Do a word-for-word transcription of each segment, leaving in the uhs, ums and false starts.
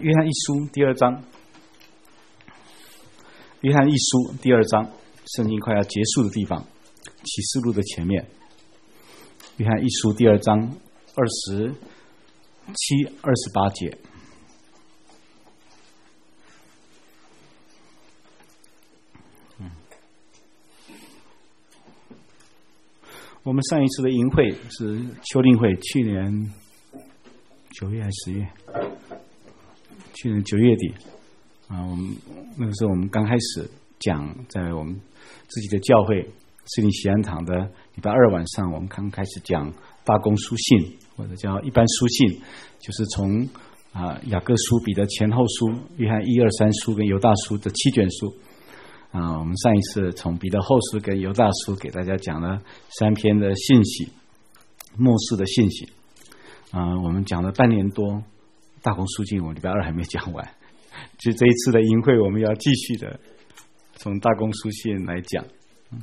约翰一书第二章，约翰一书第二章，圣经快要结束的地方，启示录的前面。约翰一书第二章二十七、二十八节。嗯，我们上一次的营会是秋令会，去年九月还是十月？去年九月底啊，我们那个时候我们刚开始讲，在我们自己的教会士林喜安堂的礼拜二晚上，我们刚开始讲大公书信，或者叫一般书信，就是从啊雅各书、彼得前后书、约翰一二三书跟犹大书的七卷书啊。我们上一次从彼得后书跟犹大书给大家讲了三篇的信息，末世的信息啊。我们讲了半年多。大公书信我礼拜二还没讲完，就这一次的营会我们要继续的从大公书信来讲。嗯，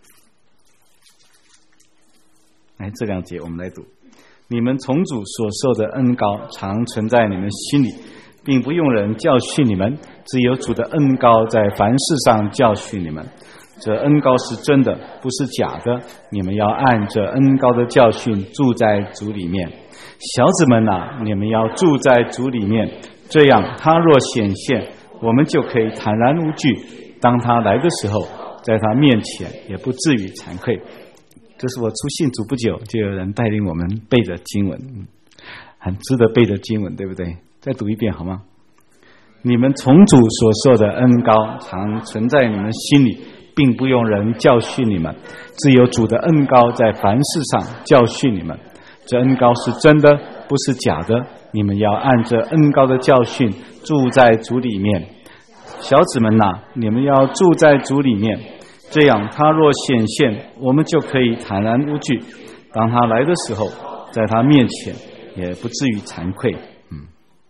来这两节我们来读：你们从主所受的恩膏常存在你们心里，并不用人教训你们，只有主的恩膏在凡事上教训你们。这恩膏是真的，不是假的，你们要按这恩膏的教训住在主里面。小子们啊，你们要住在主里面，这样他若显现，我们就可以坦然无惧，当他来的时候，在他面前也不至于惭愧。这是我出信主不久，就有人带领我们背的经文，很值得背的经文，对不对？再读一遍好吗？你们从主所受的恩膏常存在你们心里，并不用人教训你们，只有主的恩膏在凡事上教训你们。这恩膏是真的，不是假的，你们要按着恩膏的教训住在主里面。小子们啊，你们要住在主里面，这样他若显现，我们就可以坦然无惧，当他来的时候，在他面前也不至于惭愧。嗯，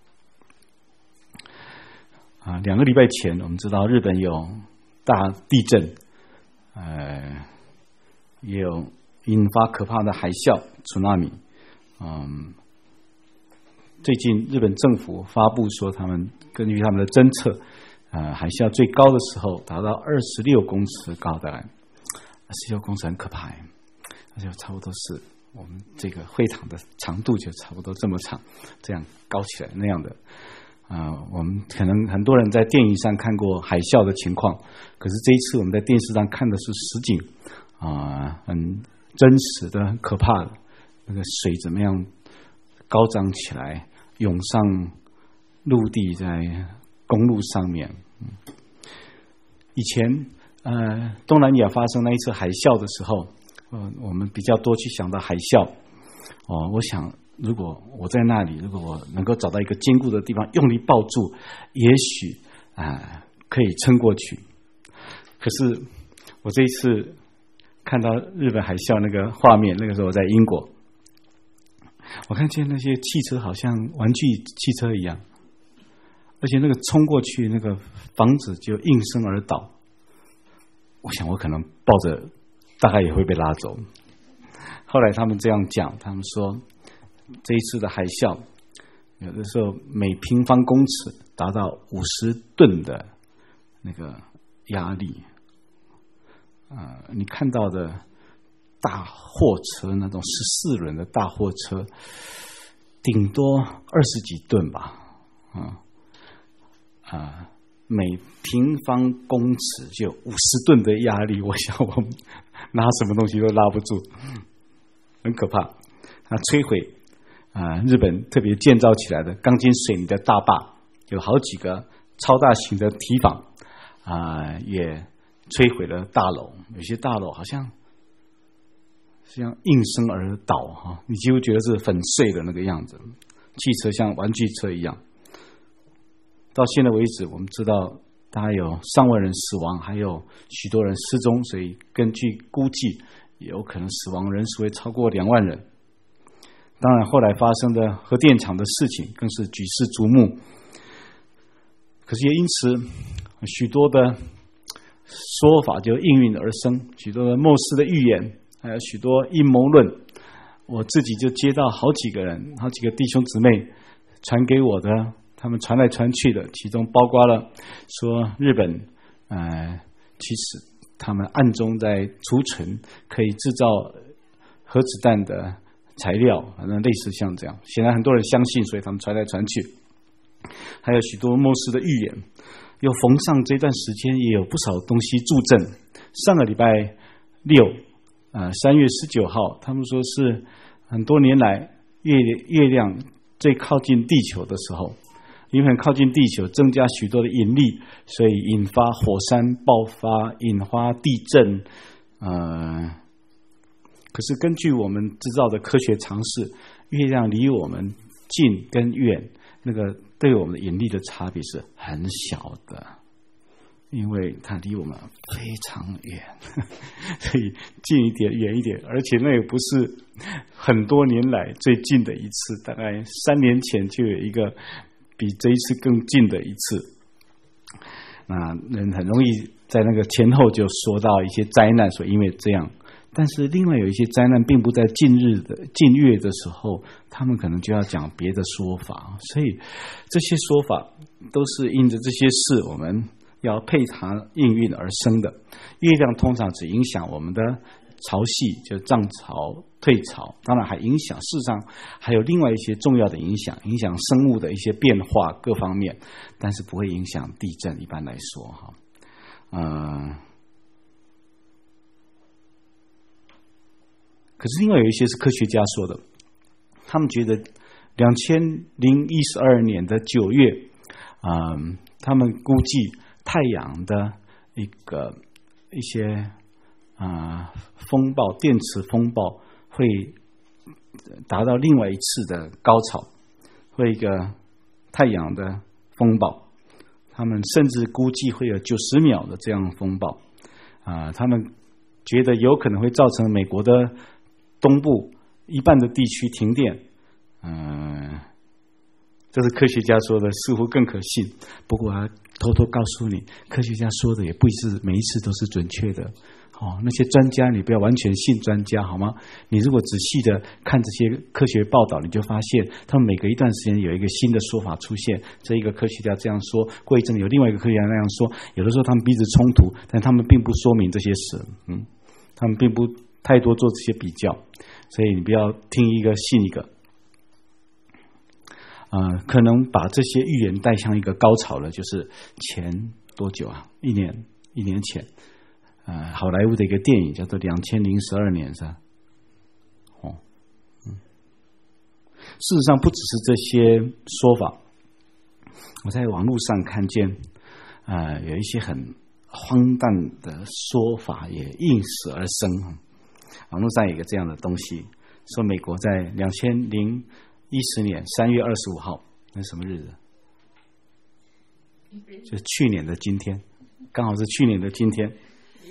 啊，两个礼拜前我们知道日本有大地震，呃，也有引发可怕的海啸 tsunami。嗯，最近日本政府发布说，他们根据他们的侦测，呃，海啸最高的时候达到二十六公尺高的，二十六公尺很可怕，而且差不多是我们这个会场的长度就差不多这么长，这样高起来那样的。啊、呃，我们可能很多人在电影上看过海啸的情况，可是这一次我们在电视上看的是实景，啊、呃，很真实的、很可怕的。那个水怎么样高涨起来，涌上陆地，在公路上面。嗯、以前呃，东南亚发生那一次海啸的时候，呃，我们比较多去想到海啸。哦，我想如果我在那里，如果我能够找到一个坚固的地方，用力抱住，也许啊、呃、可以撑过去。可是我这一次看到日本海啸那个画面，那个时候我在英国。我看见那些汽车好像玩具汽车一样，而且那个冲过去，那个房子就应声而倒。我想我可能抱着大概也会被拉走。后来他们这样讲，他们说这一次的海啸有的时候每平方公尺达到五十吨的那个压力，呃，你看到的大货车，那种十四轮的大货车，顶多二十几吨吧，啊、嗯、啊，每平方公尺就五十吨的压力，我想我们拿什么东西都拉不住，很可怕。它摧毁啊、呃，日本特别建造起来的钢筋水泥的大坝，有好几个超大型的堤防啊、呃，也摧毁了大楼，有些大楼好像。像应声而倒哈，你几乎觉得是粉碎的那个样子。汽车像玩具车一样。到现在为止，我们知道大概有上万人死亡，还有许多人失踪，所以根据估计，有可能死亡人数会超过两万人。当然，后来发生的核电厂的事情更是举世瞩目。可是也因此，许多的说法就应运而生，许多的末世的预言。还有许多阴谋论，我自己就接到好几个人、好几个弟兄姊妹传给我的他们传来传去的，其中包括了说日本，呃，其实他们暗中在储存可以制造核子弹的材料，反正类似像这样。显然很多人相信，所以他们传来传去。还有许多末世的预言，又逢上这段时间也有不少东西助阵。上个礼拜六，呃，三月十九号，他们说是很多年来月月亮最靠近地球的时候，因为很靠近地球，增加许多的引力，所以引发火山爆发，引发地震。呃，可是根据我们知道的科学常识，月亮离我们近跟远，那个对我们的引力的差别是很小的，因为它离我们非常远，所以近一点远一点，而且那也不是很多年来最近的一次，大概三年前就有一个比这一次更近的一次。那人很容易在那个前后就说到一些灾难，所以因为这样，但是另外有一些灾难并不在近日的近月的时候，他们可能就要讲别的说法，所以这些说法都是因着这些事我们要配它应运而生的。月亮通常只影响我们的潮汐，就涨潮退潮，当然还影响，事实上还有另外一些重要的影响，影响生物的一些变化各方面，但是不会影响地震。一般来说哈，呃可是另外有一些是科学家说的，他们觉得两千零一十二年的九月，嗯，他们估计太阳的一个一些啊、呃、风暴，电磁风暴会达到另外一次的高潮，会一个太阳的风暴，他们甚至估计会有九十秒的这样风暴啊、呃，他们觉得有可能会造成美国的东部一半的地区停电，嗯、呃，这是科学家说的，似乎更可信。不过啊，偷偷告诉你，科学家说的也不是每一次都是准确的。哦，那些专家你不要完全信专家好吗？你如果仔细的看这些科学报道，你就发现他们每隔一段时间有一个新的说法出现。这一个科学家这样说，过一阵有另外一个科学家那样说，有的时候他们彼此冲突，但他们并不说明这些事。嗯，他们并不太多做这些比较，所以你不要听一个信一个。呃，可能把这些预言带向一个高潮了，就是前多久啊？一年一年前。呃，好莱坞的一个电影叫做《两千零十二年》，是吧？哦，嗯，事实上不只是这些说法，我在网络上看见，呃，有一些很荒诞的说法也应时而生。网络上有一个这样的东西，说美国在两千零一十年三月二十五号，那是什么日子？就去年的今天，刚好是去年的今天。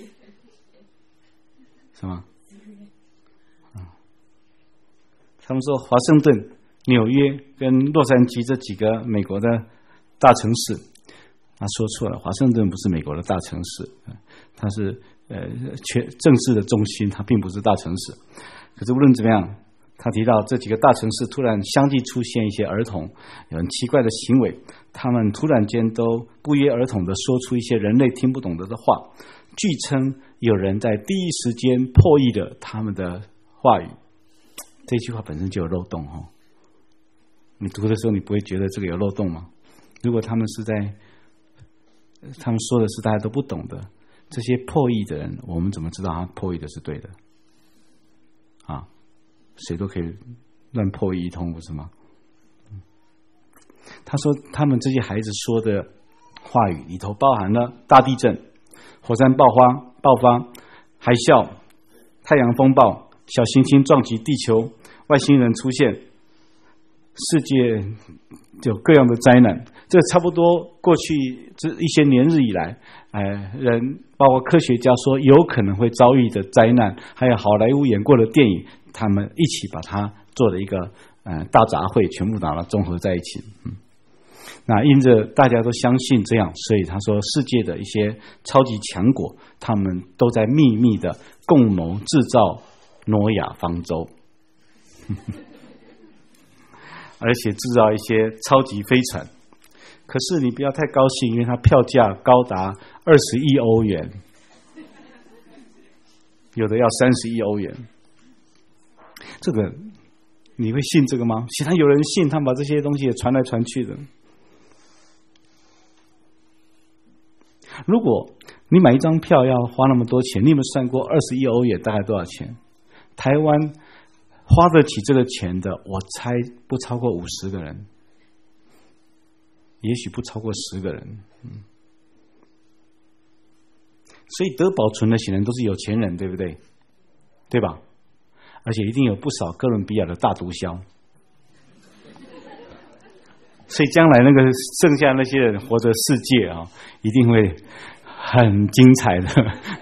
是吗？嗯，他们说华盛顿、纽约跟洛杉矶这几个美国的大城市，他说错了，华盛顿不是美国的大城市，它是呃全政治的中心，它并不是大城市。可是无论怎么样，他提到这几个大城市突然相继出现一些儿童有很奇怪的行为，他们突然间都不约而同的说出一些人类听不懂的话。据称有人在第一时间破译了他们的话语，这句话本身就有漏洞哦。你读的时候你不会觉得这个有漏洞吗？如果他们是在他们说的是大家都不懂的，这些破译的人，我们怎么知道他破译的是对的啊？谁都可以乱破译一通，不是吗？他说他们这些孩子说的话语里头包含了大地震、火山爆发、爆发、海啸、太阳风暴、小行星撞击地球、外星人出现，世界有各样的灾难。这差不多过去这一些年日以来，呃，人包括科学家说有可能会遭遇的灾难，还有好莱坞演过的电影，他们一起把它做了一个呃大杂烩，全部把它综合在一起。嗯。那因着大家都相信这样，所以他说世界的一些超级强国，他们都在秘密的共谋制造诺亚方舟，而且制造一些超级飞船， 可是你不要太高兴，因为它票价高达二十亿欧元，有的要三十亿欧元。这个你会信这个吗？显然有人信，他们把这些东西也传来传去的。如果你买一张票要花那么多钱，你有没有算过二十亿欧元大概多少钱？台湾花得起这个钱的，我猜不超过五十个人，也许不超过十个人。嗯，所以得保存的显然都是有钱人，对不对？对吧？而且一定有不少哥伦比亚的大毒枭，所以将来那个剩下那些人活着世界啊，一定会很精彩的。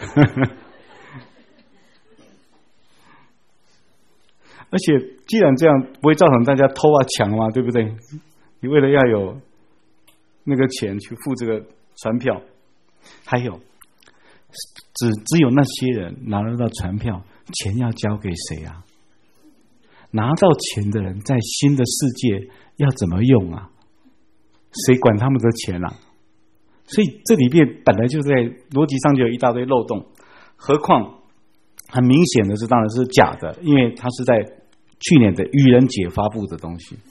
而且既然这样，不会造成大家偷啊抢嘛，对不对？你为了要有那个钱去付这个船票，还有只只有那些人拿得到船票，钱要交给谁啊？拿到钱的人在新的世界要怎么用啊？谁管他们的钱啊？所以这里面本来就在逻辑上就有一大堆漏洞，何况很明显的是当然是假的，因为它是在去年的愚人节发布的东西。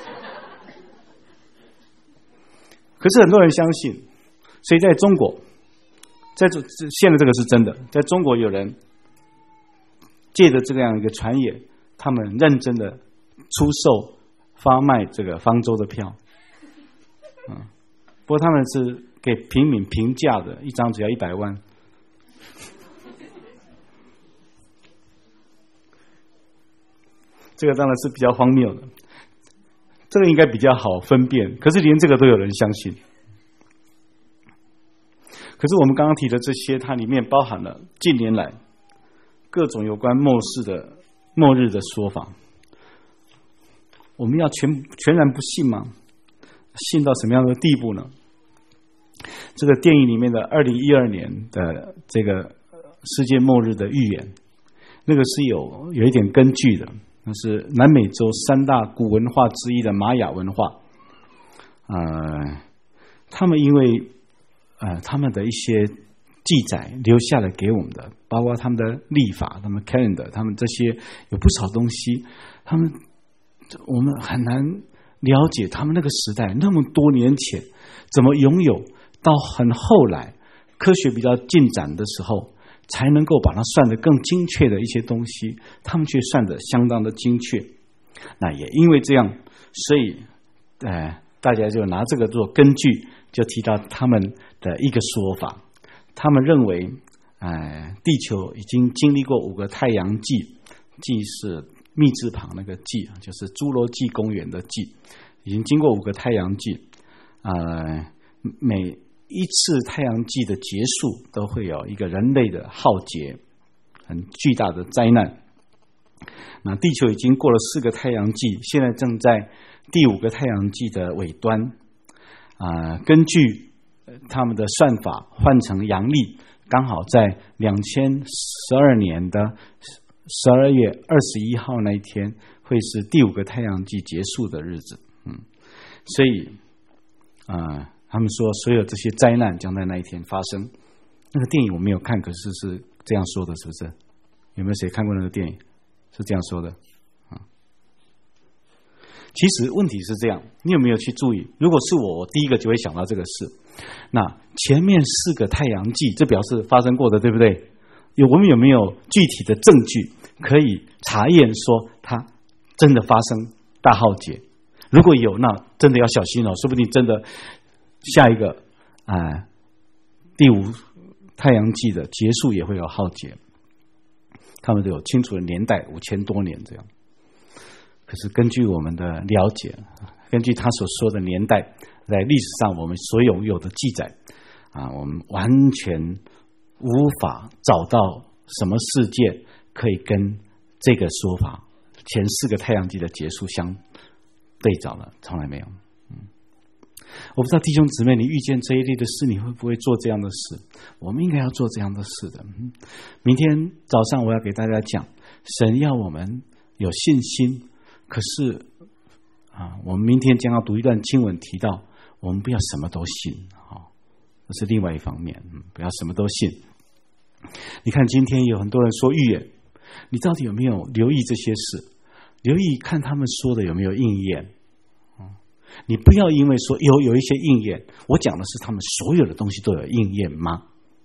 可是很多人相信，所以在中国，在这现在这个是真的，在中国有人借着这样一个传言，他们认真的出售发卖这个方舟的票。嗯，不过他们是给平民平价的，一张只要一百万。这个当然是比较荒谬的，这个应该比较好分辨，可是连这个都有人相信。可是我们刚刚提的这些，它里面包含了近年来各种有关末世的末日的说法，我们要全全然不信吗？信到什么样的地步呢？这个电影里面的二零一二年的这个世界末日的预言，那个是有有一点根据的，那是南美洲三大古文化之一的玛雅文化，呃，他们因为呃他们的一些记载留下来给我们的，包括他们的历法、他们 calendar、他们这些有不少东西，他们我们很难了解他们那个时代那么多年前怎么拥有，到很后来科学比较进展的时候才能够把它算得更精确的一些东西，他们却算得相当的精确。那也因为这样，所以呃大家就拿这个做根据，就提到他们的一个说法，他们认为呃地球已经经历过五个太阳纪，纪是密字旁那个纪，就是侏罗纪公园的纪，已经经过五个太阳纪，呃每一次太阳纪的结束都会有一个人类的浩劫，很巨大的灾难。那地球已经过了四个太阳纪，现在正在第五个太阳纪的尾端，呃、根据他们的算法换成阳历，刚好在两千十二年的十二月二十一号那一天会是第五个太阳纪结束的日子。嗯，所以呃他们说所有这些灾难将在那一天发生。那个电影我没有看，可是是这样说的，是不是？有没有谁看过那个电影？是这样说的。啊，其实问题是这样，你有没有去注意？如果是我，我第一个就会想到这个事。那前面四个太阳纪，这表示发生过的，对不对？有我们有没有具体的证据可以查验说它真的发生大浩劫？如果有，那真的要小心哦，说不定真的下一个啊、呃、第五太阳纪的结束也会有浩劫。他们都有清楚的年代，五千多年这样。可是根据我们的了解，根据他所说的年代，在历史上我们所拥有的记载啊，我们完全无法找到什么事件可以跟这个说法前四个太阳纪的结束相对照了，从来没有。嗯，我不知道弟兄姊妹，你遇见这一类的事，你会不会做这样的事？我们应该要做这样的事的。嗯，明天早上我要给大家讲，神要我们有信心，可是啊，我们明天将要读一段经文，提到我我们不要什么都信，哦，这是另外一方面，嗯，不要什么都信。你看今天有很多人说预言，你到底有没有留意这些事？留意看他们说的有没有应验？你不要因为说有有一些应验，我讲的是他们所有的东西都有应验吗？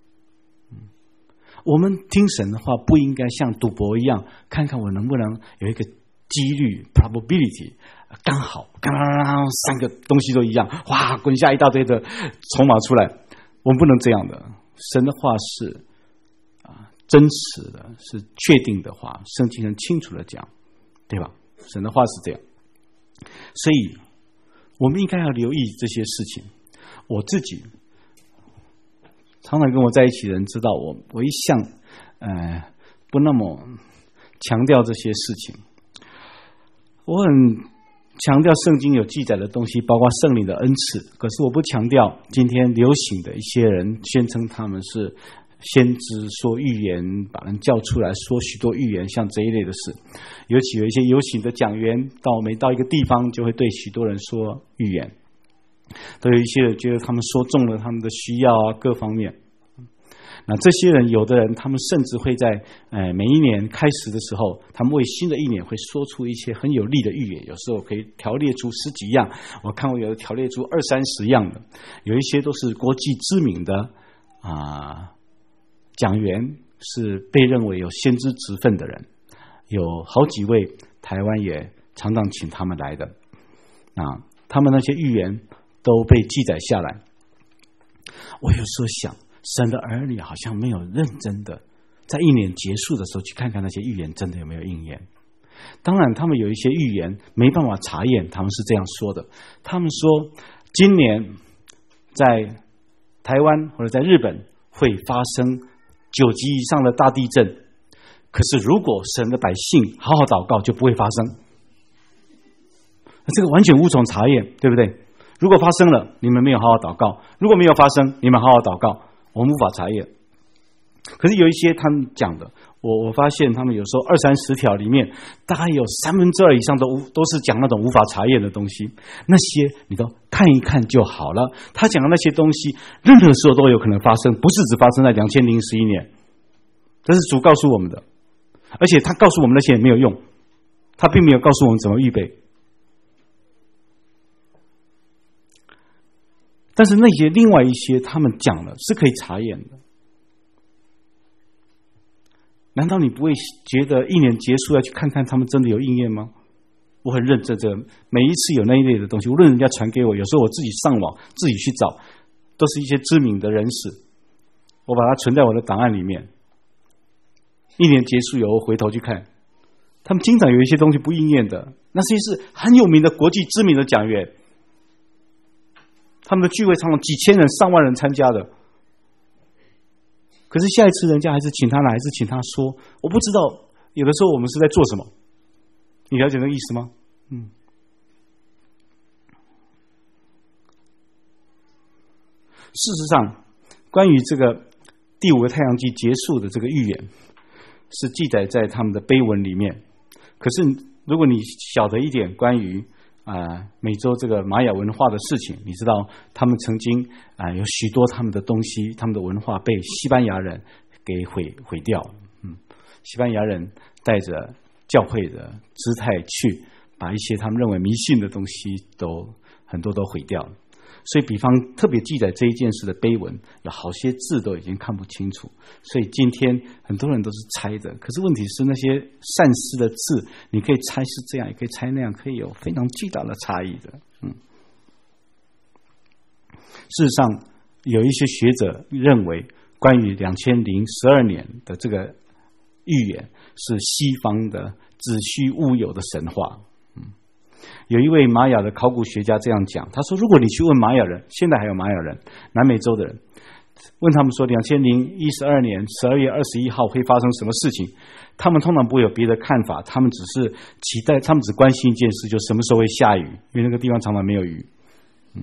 我们听神的话不应该像赌博一样，看看我能不能有一个几率 probability 刚好刚刚三个东西都一样，哇，滚下一大堆的筹码出来。我们不能这样的，神的话是啊真实的，是确定的话，圣经很清楚的讲，对吧？神的话是这样，所以我们应该要留意这些事情。我自己常常跟我在一起的人知道我，我一向呃不那么强调这些事情。我很强调圣经有记载的东西，包括圣灵的恩赐，可是我不强调今天流行的一些人宣称他们是先知，说预言，把人叫出来说许多预言，像这一类的事。尤其有一些游行的讲员，到每到一个地方就会对许多人说预言，都有一些人觉得他们说中了他们的需要啊，各方面。那这些人，有的人他们甚至会在呃每一年开始的时候，他们为新的一年会说出一些很有力的预言，有时候可以条列出十几样，我看过有的条列出二三十样的，有一些都是国际知名的啊讲员，是被认为有先知职分的人，有好几位台湾也常常请他们来的啊，他们那些预言都被记载下来。我有时候想，神的儿女好像没有认真的在一年结束的时候去看看那些预言真的有没有应验。当然他们有一些预言没办法查验，他们是这样说的，他们说今年在台湾或者在日本会发生九级以上的大地震，可是如果神的百姓好好祷告就不会发生。这个完全无从查验，对不对？如果发生了，你们没有好好祷告；如果没有发生，你们好好祷告，我们无法查验。可是有一些他们讲的，我我发现他们有时候二三十条里面，大概有三分之二以上都都是讲那种无法查验的东西，那些你都看一看就好了。他讲的那些东西，任何时候都有可能发生，不是只发生在两千零十一年，这是主告诉我们的。而且他告诉我们那些也没有用，他并没有告诉我们怎么预备。但是那些另外一些他们讲的是可以查验的。难道你不会觉得一年结束要去看看他们真的有应验吗？我很认真，这每一次有那一类的东西，无论人家传给我，有时候我自己上网自己去找，都是一些知名的人士，我把它存在我的档案里面。一年结束以后，我回头去看，他们经常有一些东西不应验的，那些是很有名的国际知名的讲员，他们的聚会常常几千人、上万人参加的。可是下一次人家还是请他来，还是请他说，我不知道有的时候我们是在做什么，你了解那个意思吗？嗯。事实上，关于这个第五个太阳纪结束的这个预言，是记载在他们的碑文里面。可是如果你晓得一点关于啊、呃、美洲这个玛雅文化的事情，你知道他们曾经啊、呃、有许多他们的东西，他们的文化被西班牙人给毁毁掉。嗯，西班牙人带着教会的姿态去把一些他们认为迷信的东西都很多都毁掉了。所以比方特别记载这一件事的碑文，有好些字都已经看不清楚，所以今天很多人都是猜的。可是问题是那些善思的字，你可以猜是这样，也可以猜那样，可以有非常巨大的差异的。嗯，事实上有一些学者认为，关于两千零十二年的这个预言是西方的子虚乌有的神话。有一位玛雅的考古学家这样讲，他说如果你去问玛雅人，现在还有玛雅人，南美洲的人，问他们说两千零一十二年十二月二十一号会发生什么事情，他们通常不会有别的看法，他们只是期待，他们只关心一件事，就什么时候会下雨，因为那个地方常常没有雨。嗯，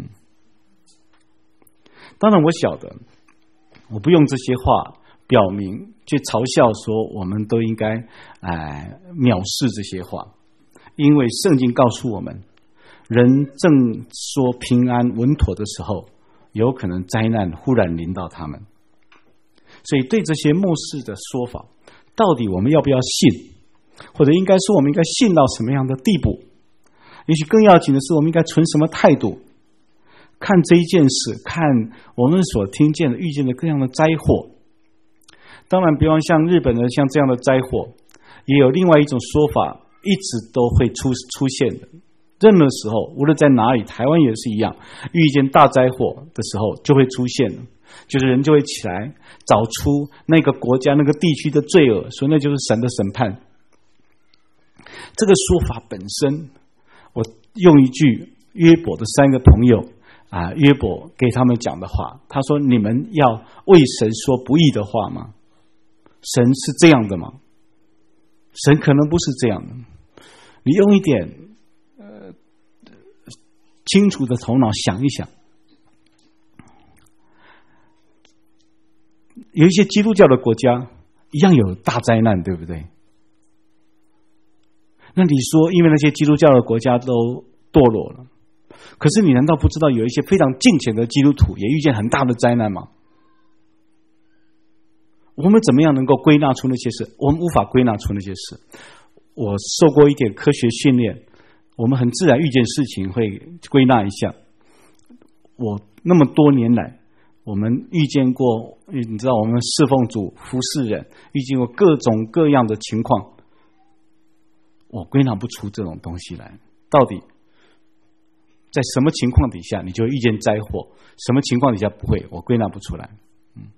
当然我晓得我不用这些话表明去嘲笑说我们都应该哎藐视这些话，因为圣经告诉我们， 人正说平安稳妥的时候，有可能灾难忽然临到他们。所以对这些末世的说法，到底我们要不要信，或者应该说我们应该信到什么样的地步？也许更要紧的是，我们应该存什么态度看这一件事，看我们所听见的遇见的各样的灾祸。当然比方像日本的像这样的灾祸，也有另外一种说法一直都会出出现的。任何时候无论在哪里，台湾也是一样，遇见大灾祸的时候就会出现了，就是人就会起来找出那个国家那个地区的罪恶，所以那就是神的审判。这个说法本身，我用一句约伯的三个朋友啊，约伯给他们讲的话，他说：你们要为神说不义的话吗？神是这样的吗？神可能不是这样的。你用一点呃清楚的头脑想一想，有一些基督教的国家一样有大灾难，对不对？那你说因为那些基督教的国家都堕落了，可是你难道不知道有一些非常敬虔的基督徒也遇见很大的灾难吗？我们怎么样能够归纳出那些事？我们无法归纳出那些事。我受过一点科学训练，我们很自然遇见事情会归纳一下。我那么多年来，我们遇见过，你知道我们侍奉主服侍人，遇见过各种各样的情况，我归纳不出这种东西来。到底在什么情况底下你就会遇见灾祸，什么情况底下不会，我归纳不出来。嗯，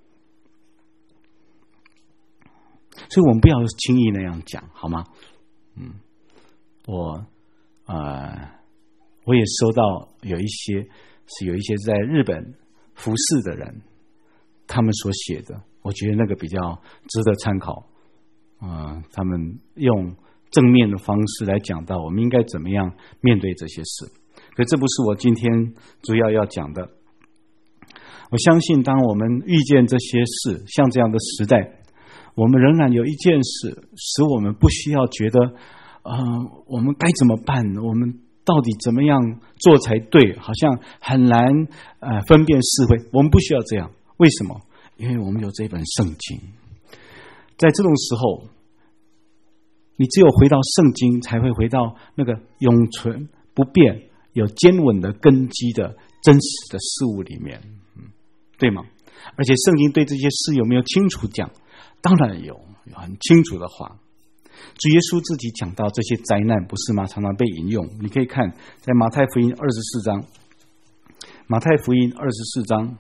所以我们不要轻易那样讲，好吗？嗯，我呃，我也收到有一些是有一些在日本服侍的人，他们所写的，我觉得那个比较值得参考。呃，他们用正面的方式来讲到我们应该怎么样面对这些事。可这不是我今天主要要讲的。我相信当我们遇见这些事，像这样的时代，我们仍然有一件事使我们不需要觉得呃，我们该怎么办，我们到底怎么样做才对，好像很难呃分辨是非。我们不需要这样。为什么？因为我们有这本圣经。在这种时候，你只有回到圣经，才会回到那个永存不变有坚稳的根基的真实的事物里面，嗯，对吗？而且圣经对这些事有没有清楚讲？当然有，有很清楚的话。主耶稣自己讲到这些灾难，不是吗？常常被引用。你可以看在马太福音二十四章，马太福音二十四章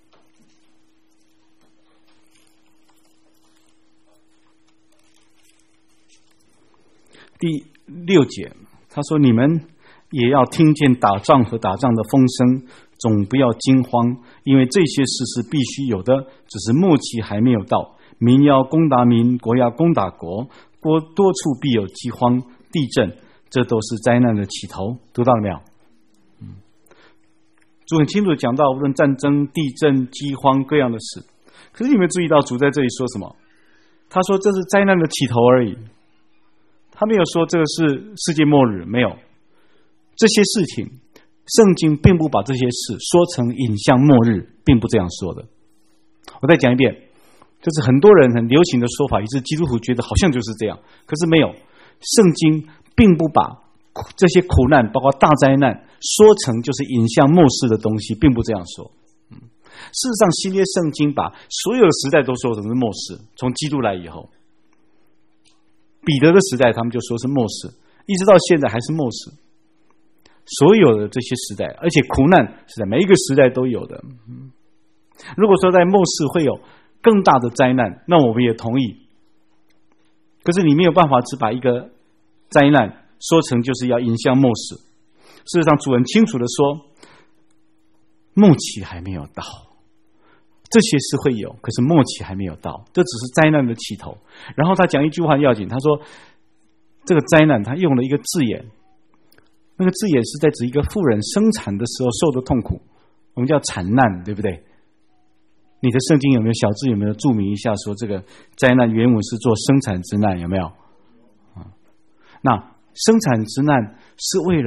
第六节，他说：你们也要听见打仗和打仗的风声，总不要惊慌，因为这些事是必须有的，只是末期还没有到。民要攻打民，国要攻打国，国多处必有饥荒、地震，这都是灾难的起头。读到了没有？嗯，主很清楚讲到，无论战争、地震、饥荒各样的事。可是你们注意到主在这里说什么？他说这是灾难的起头而已，他没有说这个是世界末日，没有。这些事情，圣经并不把这些事说成引向末日，并不这样说的。我再讲一遍，这是很多人很流行的说法，也是基督徒觉得好像就是这样，可是没有。圣经并不把这些苦难，包括大灾难，说成就是引向末世的东西，并不这样说。嗯，事实上，新约圣经把所有的时代都说成是末世，从基督来以后，彼得的时代他们就说是末世，一直到现在还是末世。所有的这些时代，而且苦难是在每一个时代都有的。嗯，如果说在末世会有更大的灾难，那我们也同意。可是你没有办法只把一个灾难说成就是要引向末世。事实上，主很清楚的说，末期还没有到，这些是会有，可是末期还没有到，这只是灾难的起头。然后他讲一句话很要紧，他说这个灾难他用了一个字眼，那个字眼是在指一个妇人生产的时候受的痛苦，我们叫产难，对不对？你的圣经有没有小字有没有注明一下说这个灾难原文是做生产之难，有没有？那生产之难是为了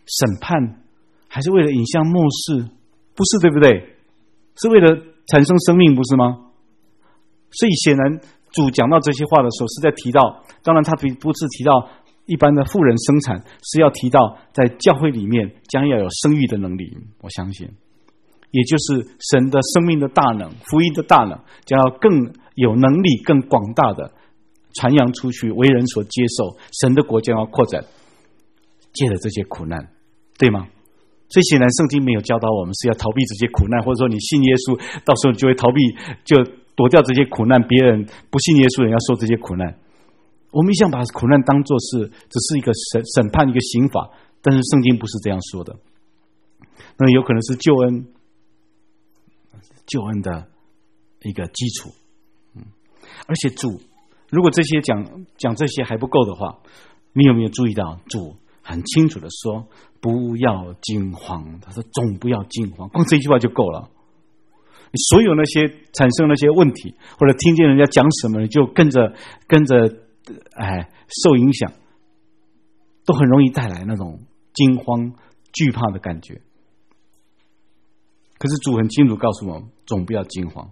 审判，还是为了引向末世？不是，对不对？是为了产生生命，不是吗？所以显然主讲到这些话的时候，是在提到，当然他不是提到一般的妇人生产，是要提到在教会里面将要有生育的能力。我相信，也就是神的生命的大能，福音的大能，将要更有能力、更广大的传扬出去，为人所接受，神的国将要扩展，借着这些苦难，对吗？所以显然圣经没有教导我们是要逃避这些苦难，或者说你信耶稣，到时候你就会逃避，就躲掉这些苦难，别人不信耶稣的人要受这些苦难。我们一向把苦难当作是只是一个审审判，一个刑罚，但是圣经不是这样说的。那有可能是救恩，救恩的一个基础。嗯，而且主如果这些讲讲这些还不够的话，你有没有注意到主很清楚的说不要惊慌？他说总不要惊慌，光这一句话就够了。你所有那些产生那些问题，或者听见人家讲什么，你就跟着跟着哎受影响，都很容易带来那种惊慌惧怕的感觉。可是主很清楚告诉我们，总不要惊慌。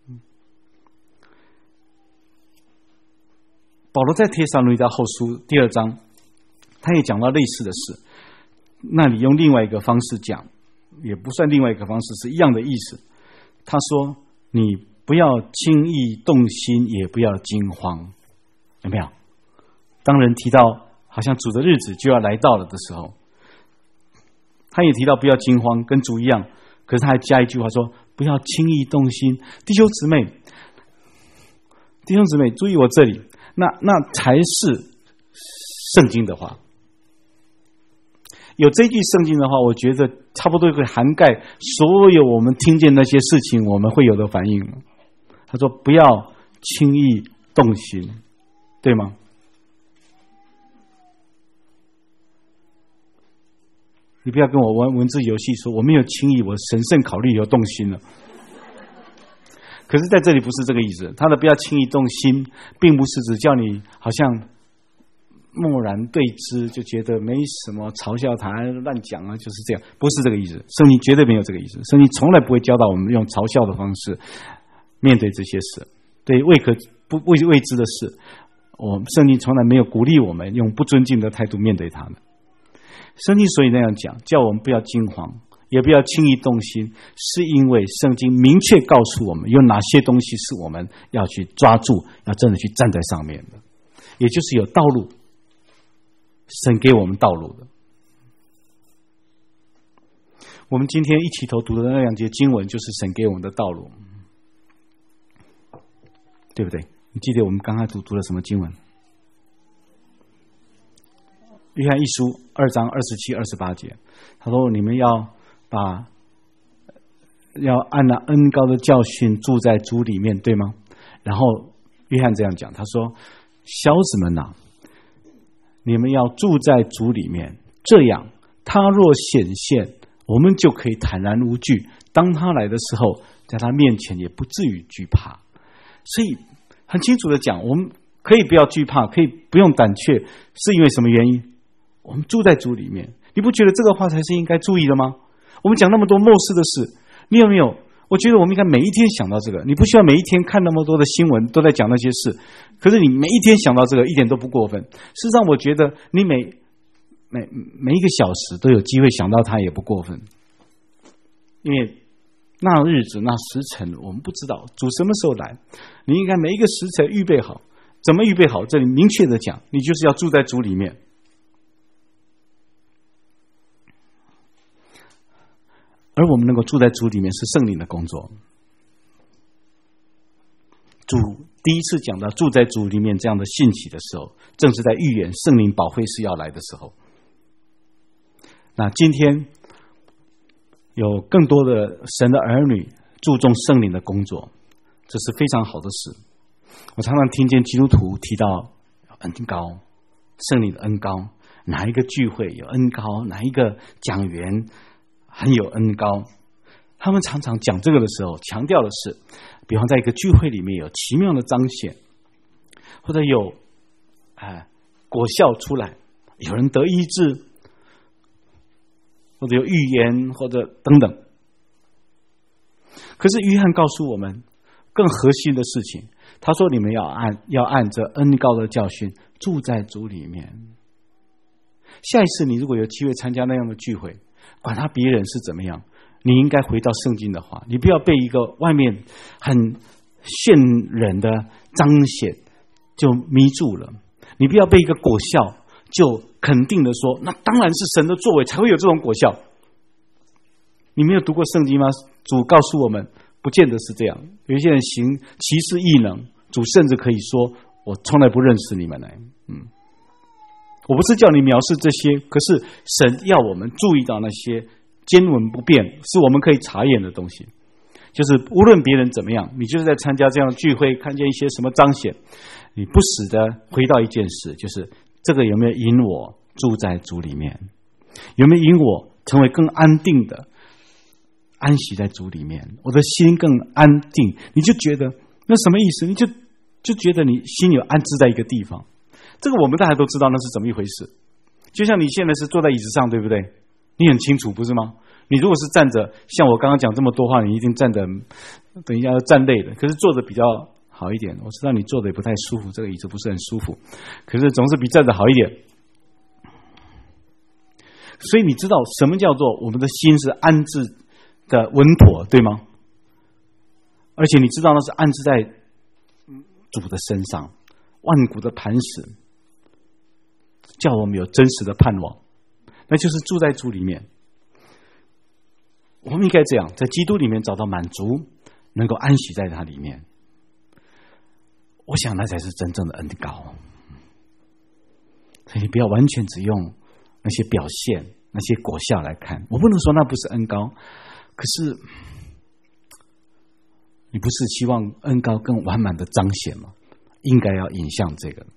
保罗在帖撒罗尼迦后书第二章，他也讲到类似的事，那里用另外一个方式讲，也不算另外一个方式，是一样的意思。他说你不要轻易动心，也不要惊慌。有没有？当人提到好像主的日子就要来到了的时候，他也提到不要惊慌，跟主一样，可是他还加一句话说不要轻易动心。弟兄姊妹弟兄姊妹注意我这里，那那才是圣经的话。有这句圣经的话，我觉得差不多可以涵盖所有我们听见那些事情我们会有的反应。他说不要轻易动心，对吗？你不要跟我玩文字游戏说我没有轻易，我审慎考虑有动心了。可是在这里不是这个意思，他的不要轻易动心并不是只叫你好像默然对之，就觉得没什么，嘲笑他乱讲啊，就是这样，不是这个意思。圣经绝对没有这个意思，圣经从来不会教导我们用嘲笑的方式面对这些事，对未可不未未知的事，我们圣经从来没有鼓励我们用不尊敬的态度面对他们。圣经所以那样讲，叫我们不要惊慌，也不要轻易动心，是因为圣经明确告诉我们有哪些东西是我们要去抓住，要真的去站在上面的，也就是有道路，神给我们道路的。我们今天一起头读的那两节经文就是神给我们的道路，对不对？你记得我们刚才读读了什么经文？约翰一书二章二十七、二十八节，他说：“你们要把要按那恩膏的教训住在主里面，对吗？”然后约翰这样讲，他说：“小子们啊，你们要住在主里面，这样他若显现，我们就可以坦然无惧。当他来的时候，在他面前也不至于惧怕。”所以很清楚的讲，我们可以不要惧怕，可以不用胆怯，是因为什么原因？我们住在主里面。你不觉得这个话才是应该注意的吗？我们讲那么多末世的事，你有没有？我觉得我们应该每一天想到这个。你不需要每一天看那么多的新闻都在讲那些事，可是你每一天想到这个一点都不过分。事实上我觉得你每每每一个小时都有机会想到它也不过分，因为那日子那时辰我们不知道主什么时候来，你应该每一个时辰预备好。怎么预备好？这里明确的讲，你就是要住在主里面。而我们能够住在主里面是圣灵的工作。主第一次讲到住在主里面这样的兴起的时候，正是在预言圣灵保惠师要来的时候。那今天有更多的神的儿女注重圣灵的工作，这是非常好的事。我常常听见基督徒提到恩膏，圣灵的恩膏，哪一个聚会有恩膏，哪一个讲员很有恩膏，他们常常讲这个的时候强调的是，比方在一个聚会里面有奇妙的彰显，或者有、呃、果效出来，有人得医治， 或者有预言，或者等等。可是约翰告诉我们更核心的事情，他说：“你们要按要按着恩膏的教训住在主里面。”下一次你如果有机会参加那样的聚会，管他别人是怎么样，你应该回到圣经的话，你不要被一个外面很炫人的彰显就迷住了，你不要被一个果效就肯定的说，那当然是神的作为才会有这种果效。你没有读过圣经吗？主告诉我们不见得是这样，有一些人行奇事异能，主甚至可以说我从来不认识你们来。嗯，我不是叫你藐视这些，可是神要我们注意到那些坚稳不变是我们可以查验的东西，就是无论别人怎么样，你就是在参加这样的聚会，看见一些什么彰显，你不时的回到一件事，就是这个有没有引我住在主里面，有没有引我成为更安定的安息在主里面，我的心更安定，你就觉得那什么意思？你就就觉得你心有安置在一个地方。这个我们大家都知道那是怎么一回事。就像你现在是坐在椅子上，对不对？你很清楚，不是吗？你如果是站着，像我刚刚讲这么多话，你一定站着，等一下要站累了。可是坐着比较好一点，我知道你坐着也不太舒服，这个椅子不是很舒服，可是总是比站着好一点。所以你知道什么叫做我们的心是安置的稳妥，对吗？而且你知道那是安置在主的身上，万古的磐石，叫我们有真实的盼望，那就是住在主里面。我们应该这样，在基督里面找到满足，能够安息在他里面。我想那才是真正的恩膏。所以你不要完全只用那些表现、那些果效来看。我不能说那不是恩膏，可是你不是希望恩膏更完满的彰显吗？应该要引向这个。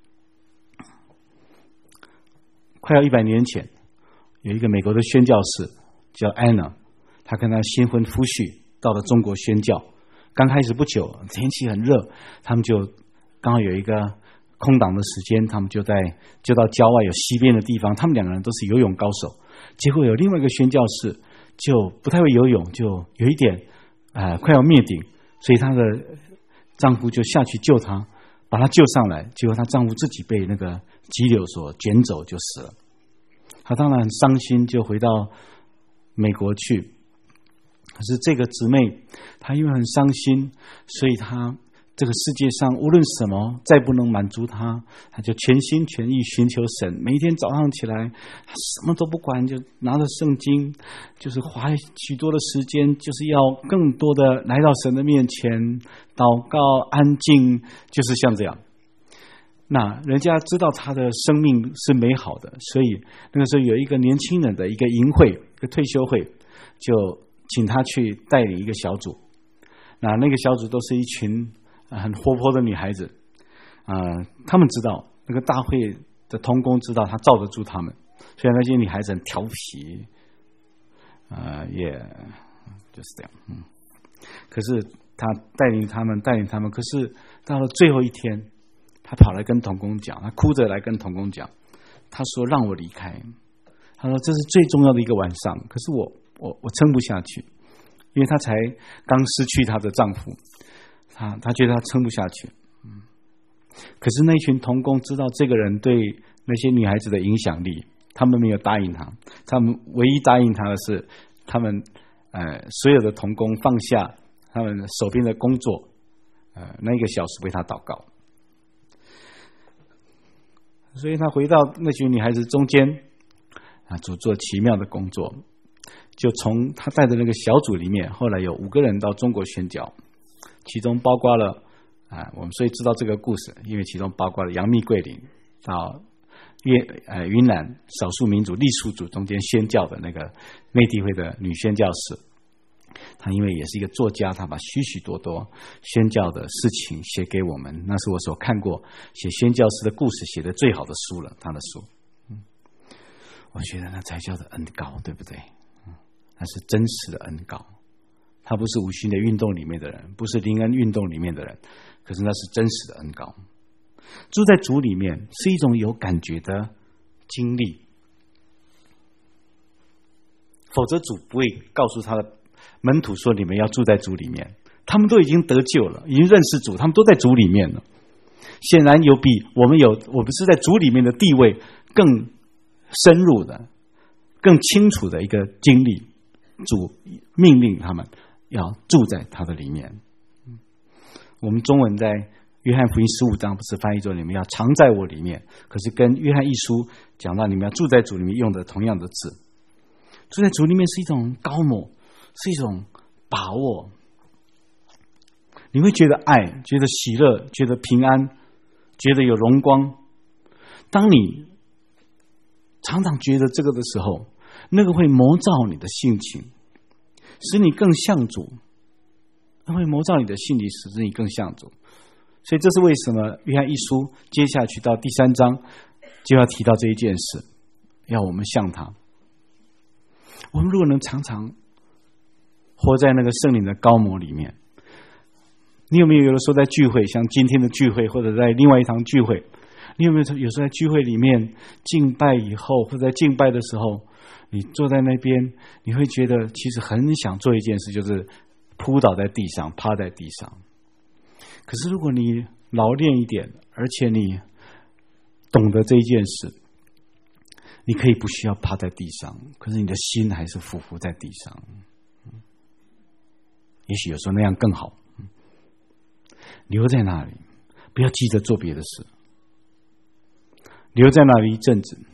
快要一百年前，有一个美国的宣教士叫安娜，她跟她新婚夫婿到了中国宣教。刚开始不久，天气很热，他们就刚好有一个空档的时间，他们就在就到郊外有溪边的地方，他们两个人都是游泳高手。结果有另外一个宣教士就不太会游泳，就有一点呃快要灭顶，所以她的丈夫就下去救她，把她救上来。结果她丈夫自己被那个急流所卷走，就死了。她当然很伤心，就回到美国去。可是这个姊妹她因为很伤心，所以她这个世界上无论什么再不能满足她，她就全心全意寻求神。每一天早上起来她什么都不管，就拿着圣经，就是花许多的时间，就是要更多的来到神的面前祷告安静，就是像这样。那人家知道她的生命是美好的，所以那个时候有一个年轻人的一个营会，一个退休会，就请他去带领一个小组。那那个小组都是一群很活泼的女孩子，啊、呃，他们知道那个大会的同工知道他罩得住他们，虽然那些女孩子很调皮，呃，也就是这样，嗯。可是他带领他们，带领他们，可是到了最后一天，他跑来跟同工讲，他哭着来跟同工讲，他说让我离开，他说这是最重要的一个晚上，可是我我我撑不下去，因为他才刚失去她的丈夫，他他觉得他撑不下去，嗯。可是那群同工知道这个人对那些女孩子的影响力，他们没有答应他，他们唯一答应他的是，他们呃所有的同工放下他们手边的工作，呃那一个小时为他祷告。所以他回到那群女孩子中间，啊，主做奇妙的工作。就从他带的那个小组里面，后来有五个人到中国宣教，其中包括了啊，我们所以知道这个故事，因为其中包括了杨幂桂林到越呃云南少数民族傈僳族中间宣教的那个内地会的女宣教士。她因为也是一个作家，她把许许多多宣教的事情写给我们，那是我所看过写宣教士的故事写的最好的书了，她的书。嗯，我觉得那才叫做恩膏，对不对？那是真实的恩膏，他不是五旬的运动里面的人，不是灵恩运动里面的人，可是那是真实的恩膏。住在主里面是一种有感觉的经历。 否则主不会告诉他的门徒说你们要住在主里面。他们都已经得救了，已经认识主，他们都在主里面了。显然有比我们有我们是在主里面的地位更深入的、更清楚的一个经历。主命令他们要住在他的里面。我们中文在约翰福音十五章不是翻译说你们要常在我里面，可是跟约翰一书讲到你们要住在主里面用的同样的字。住在主里面是一种高摩，是一种把握。你会觉得爱，觉得喜乐，觉得平安，觉得有荣光。当你常常觉得这个的时候，那个会磨造你的性情，使你更像主。那会磨造你的性情，使你更像主。所以这是为什么约翰一书接下去到第三章就要提到这一件事，要我们像他。我们如果能常常活在那个圣灵的高摩里面，你有没有有的时候在聚会，像今天的聚会，或者在另外一堂聚会，你有没有有时候在聚会里面敬拜以后，或者在敬拜的时候，你坐在那边，你会觉得其实很想做一件事，就是扑倒在地上，趴在地上。可是如果你老练一点，而且你懂得这一件事，你可以不需要趴在地上，可是你的心还是匍匐在地上。也许有时候那样更好，留在那里，不要急着做别的事，留在那里一阵子，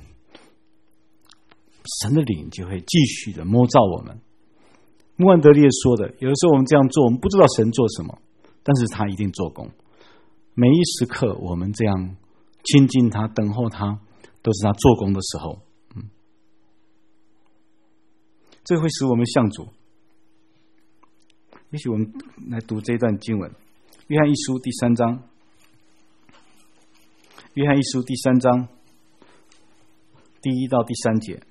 神的灵就会继续的摸造我们。穆安德烈说的，有的时候我们这样做，我们不知道神做什么，但是他一定做工。每一时刻我们这样亲近他，等候他，都是他做工的时候。嗯，这会使我们像主。也许我们来读这段经文，约翰一书第三章，约翰一书第三章第一到第三节。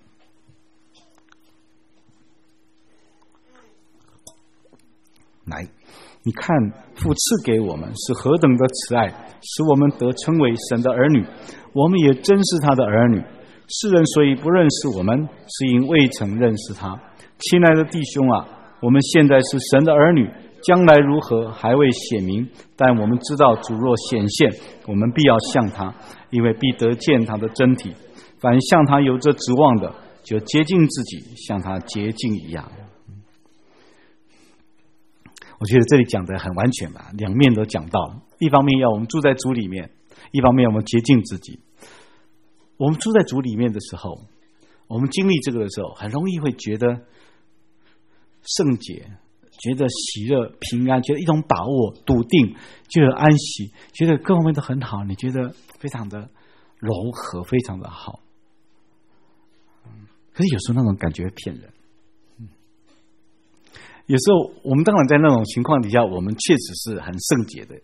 来，你看父赐给我们是何等的慈爱，使我们得称为神的儿女，我们也真是他的儿女。世人所以不认识我们，是因未曾认识他。亲爱的弟兄啊，我们现在是神的儿女，将来如何还未显明，但我们知道主若显现，我们必要像他，因为必得见他的真体。凡像他有着指望的，就洁净自己，像他洁净一样。我觉得这里讲得很完全吧，两面都讲到了。一方面要我们住在主里面，一方面要我们洁净自己。我们住在主里面的时候，我们经历这个的时候，很容易会觉得圣洁，觉得喜乐、平安，觉得一种把握、笃定，觉得安息，觉得各方面都很好，你觉得非常的柔和，非常的好。可是有时候那种感觉会骗人。有时候我们当然在那种情况底下，我们确实是很圣洁的，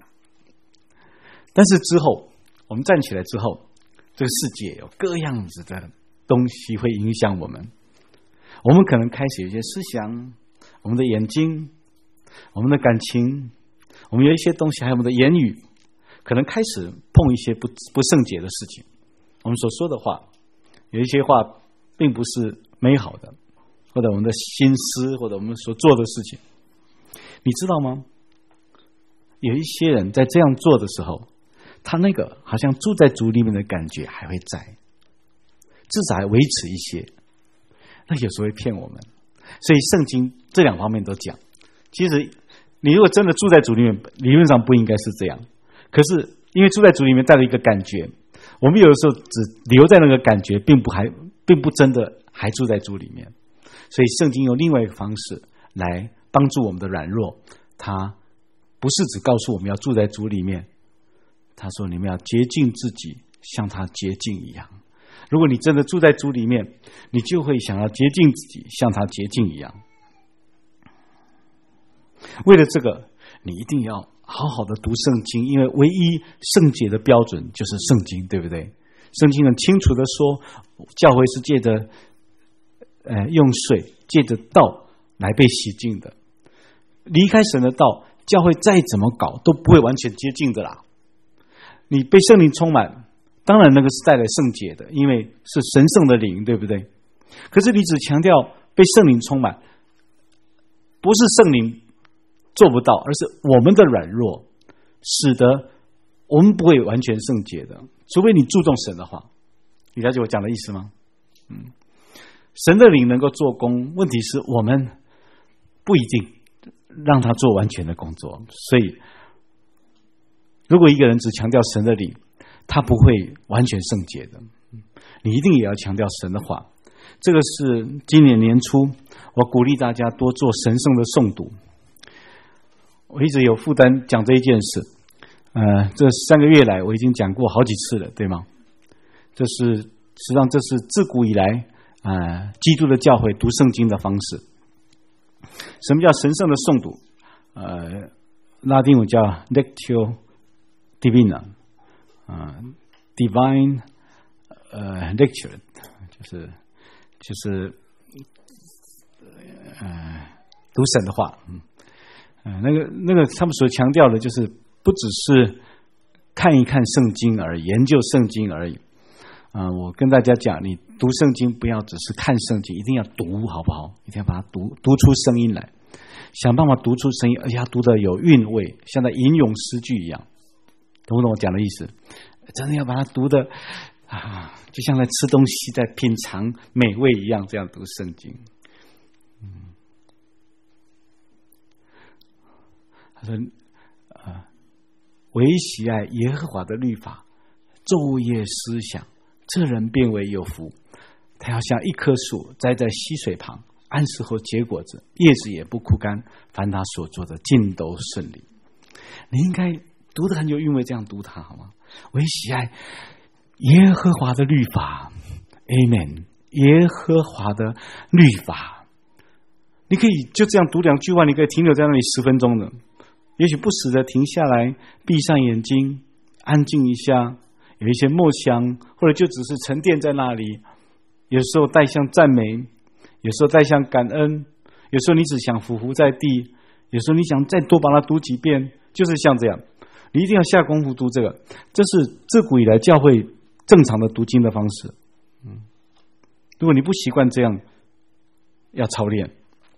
但是之后我们站起来之后，这个世界有各样子的东西会影响我们，我们可能开始有一些思想，我们的眼睛，我们的感情，我们有一些东西，还有我们的言语，可能开始碰一些不不圣洁的事情。我们所说的话，有一些话并不是美好的，或者我们的心思，或者我们所做的事情，你知道吗？有一些人在这样做的时候，他那个好像住在主里面的感觉还会在，至少还维持一些，那有时候会骗我们。所以圣经这两方面都讲，其实你如果真的住在主里面，理论上不应该是这样，可是因为住在主里面带了一个感觉，我们有的时候只留在那个感觉，并不还并不真的还住在主里面。所以圣经用另外一个方式来帮助我们的软弱，他不是只告诉我们要住在主里面，他说你们要洁净自己，像他洁净一样。如果你真的住在主里面，你就会想要洁净自己，像他洁净一样。为了这个，你一定要好好的读圣经，因为唯一圣洁的标准就是圣经，对不对？圣经很清楚的说，教会是借着呃，用水借着道来被洗净的。离开神的道，教会再怎么搞都不会完全接近的啦。你被圣灵充满，当然那个是带来圣洁的，因为是神圣的灵，对不对？可是你只强调被圣灵充满，不是圣灵做不到，而是我们的软弱，使得我们不会完全圣洁的，除非你注重神的话。你了解我讲的意思吗？嗯，神的灵能够做工，问题是我们不一定让他做完全的工作。所以如果一个人只强调神的灵，他不会完全圣洁的。你一定也要强调神的话。这个是今年年初我鼓励大家多做神圣的诵读。我一直有负担讲这一件事，呃，这三个月来我已经讲过好几次了，对吗？这是实际上这是自古以来呃基督的教会读圣经的方式。什么叫神圣的诵读？呃，拉丁文叫 Lectio Divina， 呃 Divine 呃 Lecture， 就是就是呃读神的话，嗯。呃、那个那个他们所强调的就是不只是看一看圣经而已，研究圣经而已。呃、我跟大家讲，你读圣经不要只是看圣经，一定要读，好不好？一定要把它读读出声音来，想办法读出声音，而且要读得有韵味，像在吟咏诗句一样。懂不懂我讲的意思？真的要把它读得啊，就像在吃东西，在品尝美味一样，这样读圣经。他说：“呃，唯喜爱耶和华的律法，昼夜思想，这人变为有福。他要像一棵树栽在溪水旁，按时候结果子，叶子也不枯干，凡他所做的尽都顺利。”你应该读得很有韵味，这样读它好吗？唯喜爱耶和华的律法 ，Amen。耶和华的律法，你可以就这样读两句话，你可以停留在那里十分钟的。也许不时的停下来，闭上眼睛，安静一下，有一些默想，或者就只是沉淀在那里。有时候带向赞美，有时候带向感恩，有时候你只想匍匐在地，有时候你想再多把它读几遍，就是像这样。你一定要下功夫读这个，这是自古以来教会正常的读经的方式。嗯，如果你不习惯这样，要操练。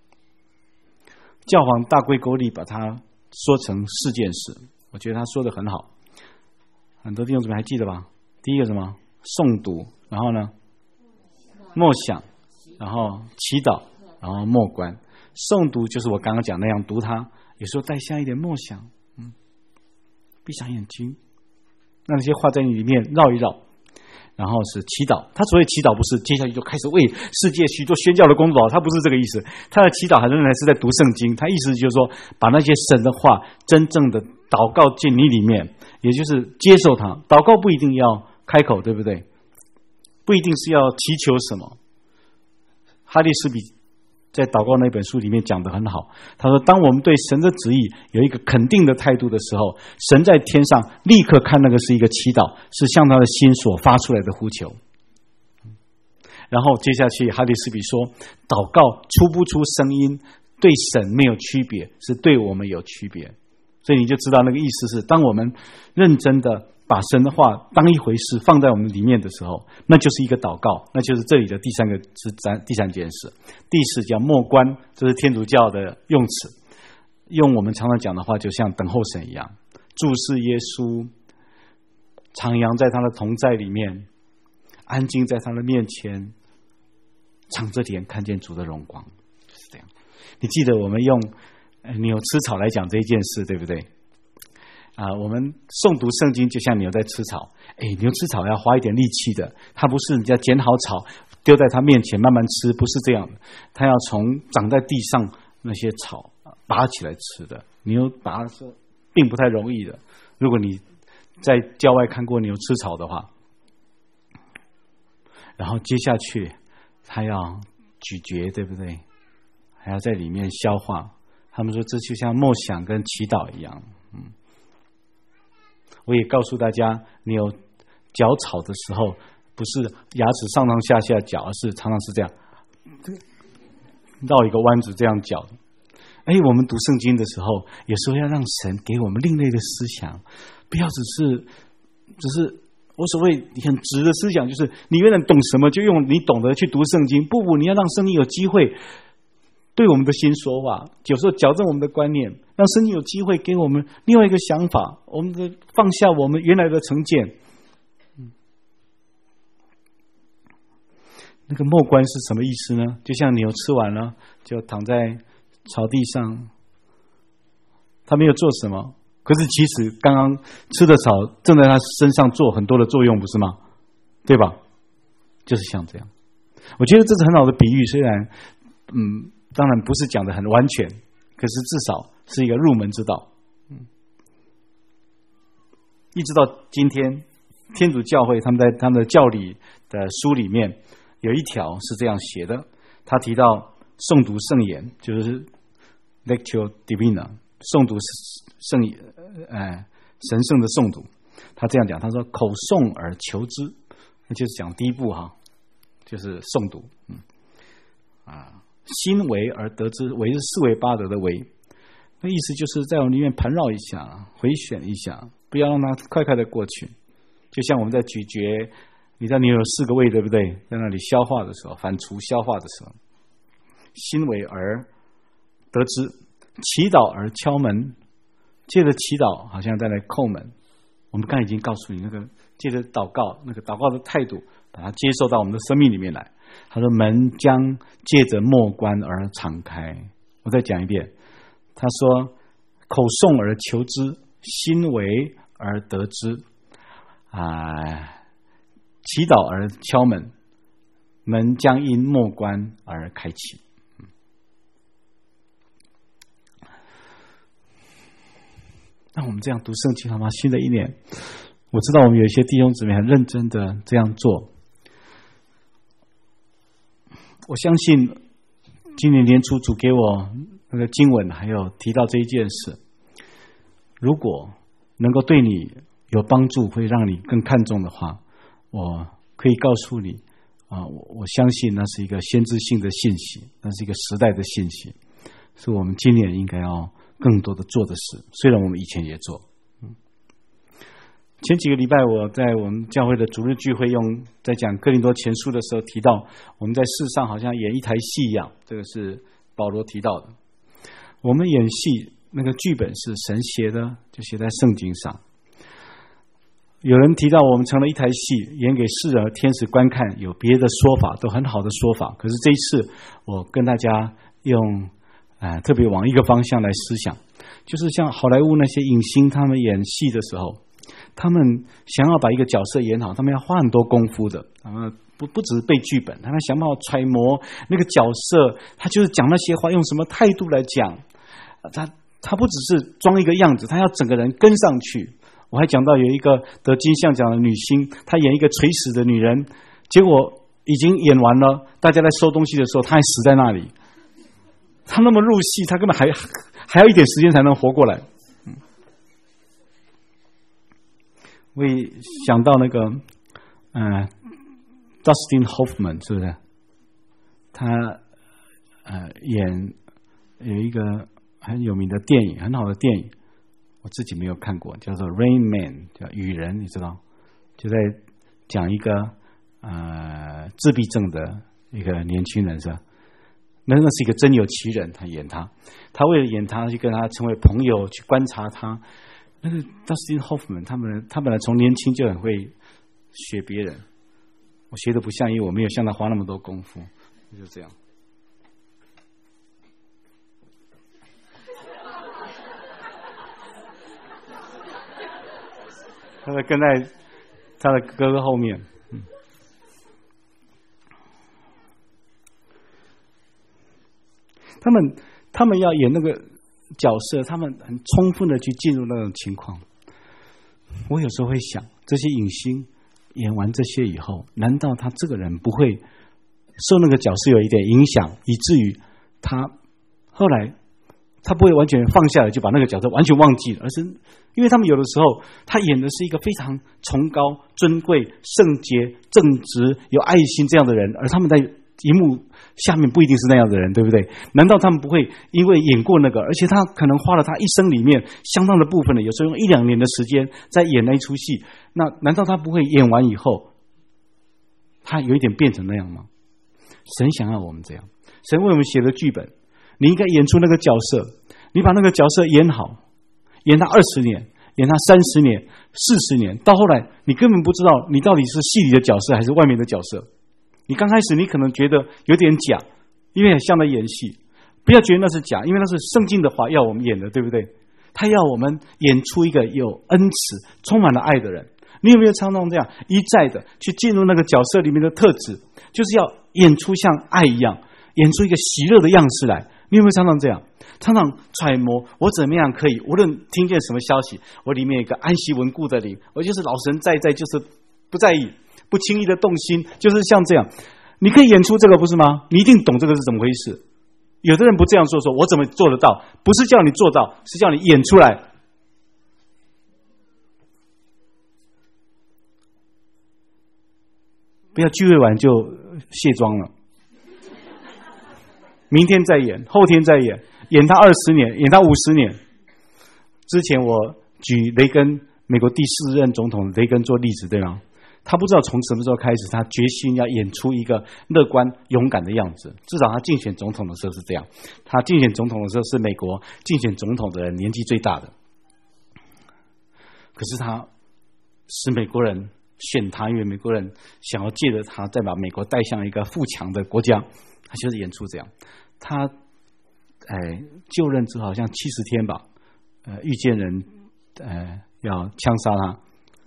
教皇大贵沟利把它说成四件事，我觉得他说的很好。很多弟兄姊妹还记得吧？第一个什么？诵读，然后呢？默想，然后祈祷，然后默观。诵读就是我刚刚讲那样读它，有时候带下一点默想，嗯，闭上眼睛，让那些话在你里面绕一绕。然后是祈祷，他所谓祈祷不是接下去就开始为世界许多宣教的工作，他不是这个意思。他的祈祷还仍然是在读圣经，他意思就是说把那些神的话真正的祷告进你里面，也就是接受它。祷告不一定要开口，对不对？不一定是要祈求什么。哈利斯比在祷告那本书里面讲得很好，他说当我们对神的旨意有一个肯定的态度的时候，神在天上立刻看那个是一个祈祷，是向他的心所发出来的呼求。然后接下去哈利斯比说，祷告出不出声音对神没有区别，是对我们有区别。所以你就知道那个意思是，当我们认真的把神的话当一回事放在我们里面的时候，那就是一个祷告，那就是这里的第三个是第三件事。第四叫默观，这是天主教的用词，用我们常常讲的话，就像等候神一样，注视耶稣，徜徉在他的同在里面，安静在他的面前，敞着脸看见主的荣光，是这样。你记得我们用牛吃草来讲这一件事，对不对？啊，我们诵读圣经就像牛在吃草，哎，牛吃草要花一点力气的，它不是人家捡好草丢在他面前慢慢吃，不是这样的，它要从长在地上那些草拔起来吃的。牛拔是并不太容易的，如果你在郊外看过牛吃草的话。然后接下去它要咀嚼，对不对？还要在里面消化。他们说这就像默想跟祈祷一样。嗯，我也告诉大家，你有嚼草的时候，不是牙齿上上下下嚼，而是常常是这样绕一个弯子这样嚼。哎，我们读圣经的时候，有时候要让神给我们另类的思想，不要只是只是我所谓很直的思想，就是你原来懂什么，就用你懂得去读圣经。不不，你要让圣经有机会对我们的心说话，有时候矫正我们的观念，让圣经有机会给我们另外一个想法，我们的放下我们原来的成见。那个默观是什么意思呢？就像牛吃完了，就躺在草地上，他没有做什么，可是其实刚刚吃的草正在他身上做很多的作用，不是吗？对吧？就是像这样。我觉得这是很好的比喻，虽然嗯，当然不是讲的很完全，可是至少是一个入门之道。嗯，一直到今天，天主教会他们在他们的教理的书里面有一条是这样写的，他提到诵读圣言，就是 Lectio Divina， 诵读圣呃神圣的诵读。他这样讲，他说口诵而求之，那就是讲第一步哈，就是诵读。嗯啊，心为而得之，为是四维八德的为，那意思就是在我们里面盘绕一下，回旋一下，不要让它快快的过去。就像我们在咀嚼，你知道你有四个胃对不对？在那里消化的时候，反刍消化的时候，心为而得之，祈祷而敲门，借着祈祷好像在那叩门。我们刚才已经告诉你，那个借着祷告，那个祷告的态度，把它接受到我们的生命里面来。他说门将借着默观而敞开。我再讲一遍，他说口诵而求之，心为而得之，啊，祈祷而敲门，门将因默观而开启。那我们这样读圣经好吗？新的一年，我知道我们有一些弟兄姊妹很认真的这样做。我相信今年年初主给我那个经文，还有提到这一件事，如果能够对你有帮助，会让你更看重的话，我可以告诉你啊，我我相信那是一个先知性的信息，那是一个时代的信息，是我们今年应该要更多的做的事，虽然我们以前也做。前几个礼拜我在我们教会的主日聚会用在讲哥林多前书的时候提到，我们在世上好像演一台戏一样，这个是保罗提到的。我们演戏那个剧本是神写的，就写在圣经上。有人提到我们成了一台戏，演给世人和天使观看，有别的说法，都很好的说法。可是这一次我跟大家用呃特别往一个方向来思想，就是像好莱坞那些影星他们演戏的时候，他们想要把一个角色演好，他们要花很多功夫的。他们不不只是背剧本，他们想办法揣摩那个角色，他就是讲那些话用什么态度来讲。他他不只是装一个样子，他要整个人跟上去。我还讲到有一个得金像奖的女星，她演一个垂死的女人，结果已经演完了，大家在收东西的时候，她还死在那里。她那么入戏，她根本还还要一点时间才能活过来。我也想到那个，嗯、呃、，Dustin Hoffman 是不是？他呃演有一个很有名的电影，很好的电影，我自己没有看过，叫做《Rain Man》，叫雨人，你知道？就在讲一个呃自闭症的一个年轻人，是吧？那那是一个真有其人，他演他，他为了演他，去跟他成为朋友，去观察他。那个 Dustin Hoffman 他们他本来从年轻就很会学别人，我学的不像，因为我没有像他花那么多功夫，就这样。他在跟在他的哥哥后面，嗯，他们他们要演那个角色，他们很充分的去进入那种情况。我有时候会想，这些影星演完这些以后，难道他这个人不会受那个角色有一点影响，以至于他后来他不会完全放下来，就把那个角色完全忘记了，而是因为他们有的时候他演的是一个非常崇高、尊贵、圣洁、正直、有爱心这样的人，而他们在荧幕下面不一定是那样的人，对不对？难道他们不会因为演过那个，而且他可能花了他一生里面相当的部分呢，有时候用一两年的时间在演那一出戏，那难道他不会演完以后他有一点变成那样吗？神想要我们这样，神为我们写了剧本，你应该演出那个角色，你把那个角色演好，演他二十年，演他三十年、四十年，到后来你根本不知道你到底是戏里的角色还是外面的角色。你刚开始你可能觉得有点假，因为很像在演戏，不要觉得那是假，因为那是圣经的话要我们演的，对不对？他要我们演出一个有恩慈、充满了爱的人。你有没有常常这样一再的去进入那个角色里面的特质，就是要演出像爱一样，演出一个喜乐的样式来？你有没有常常这样？常常揣摩我怎么样可以，无论听见什么消息，我里面有一个安息稳固的灵，我就是老神在在，就是不在意，不轻易的动心，就是像这样。你可以演出这个，不是吗？你一定懂这个是怎么回事。有的人不这样做，说我怎么做得到？不是叫你做到，是叫你演出来。不要聚会完就卸妆了，明天再演，后天再演，演他二十年，演他五十年。之前我举雷根，美国第四任总统雷根做例子，对吗？他不知道从什么时候开始，他决心要演出一个乐观勇敢的样子。至少他竞选总统的时候是这样。他竞选总统的时候是美国竞选总统的人年纪最大的，可是他使美国人选他，因为美国人想要借着他再把美国带向一个富强的国家，他就是演出这样。他哎就任之后好像七十天吧，呃遇见人呃要枪杀他。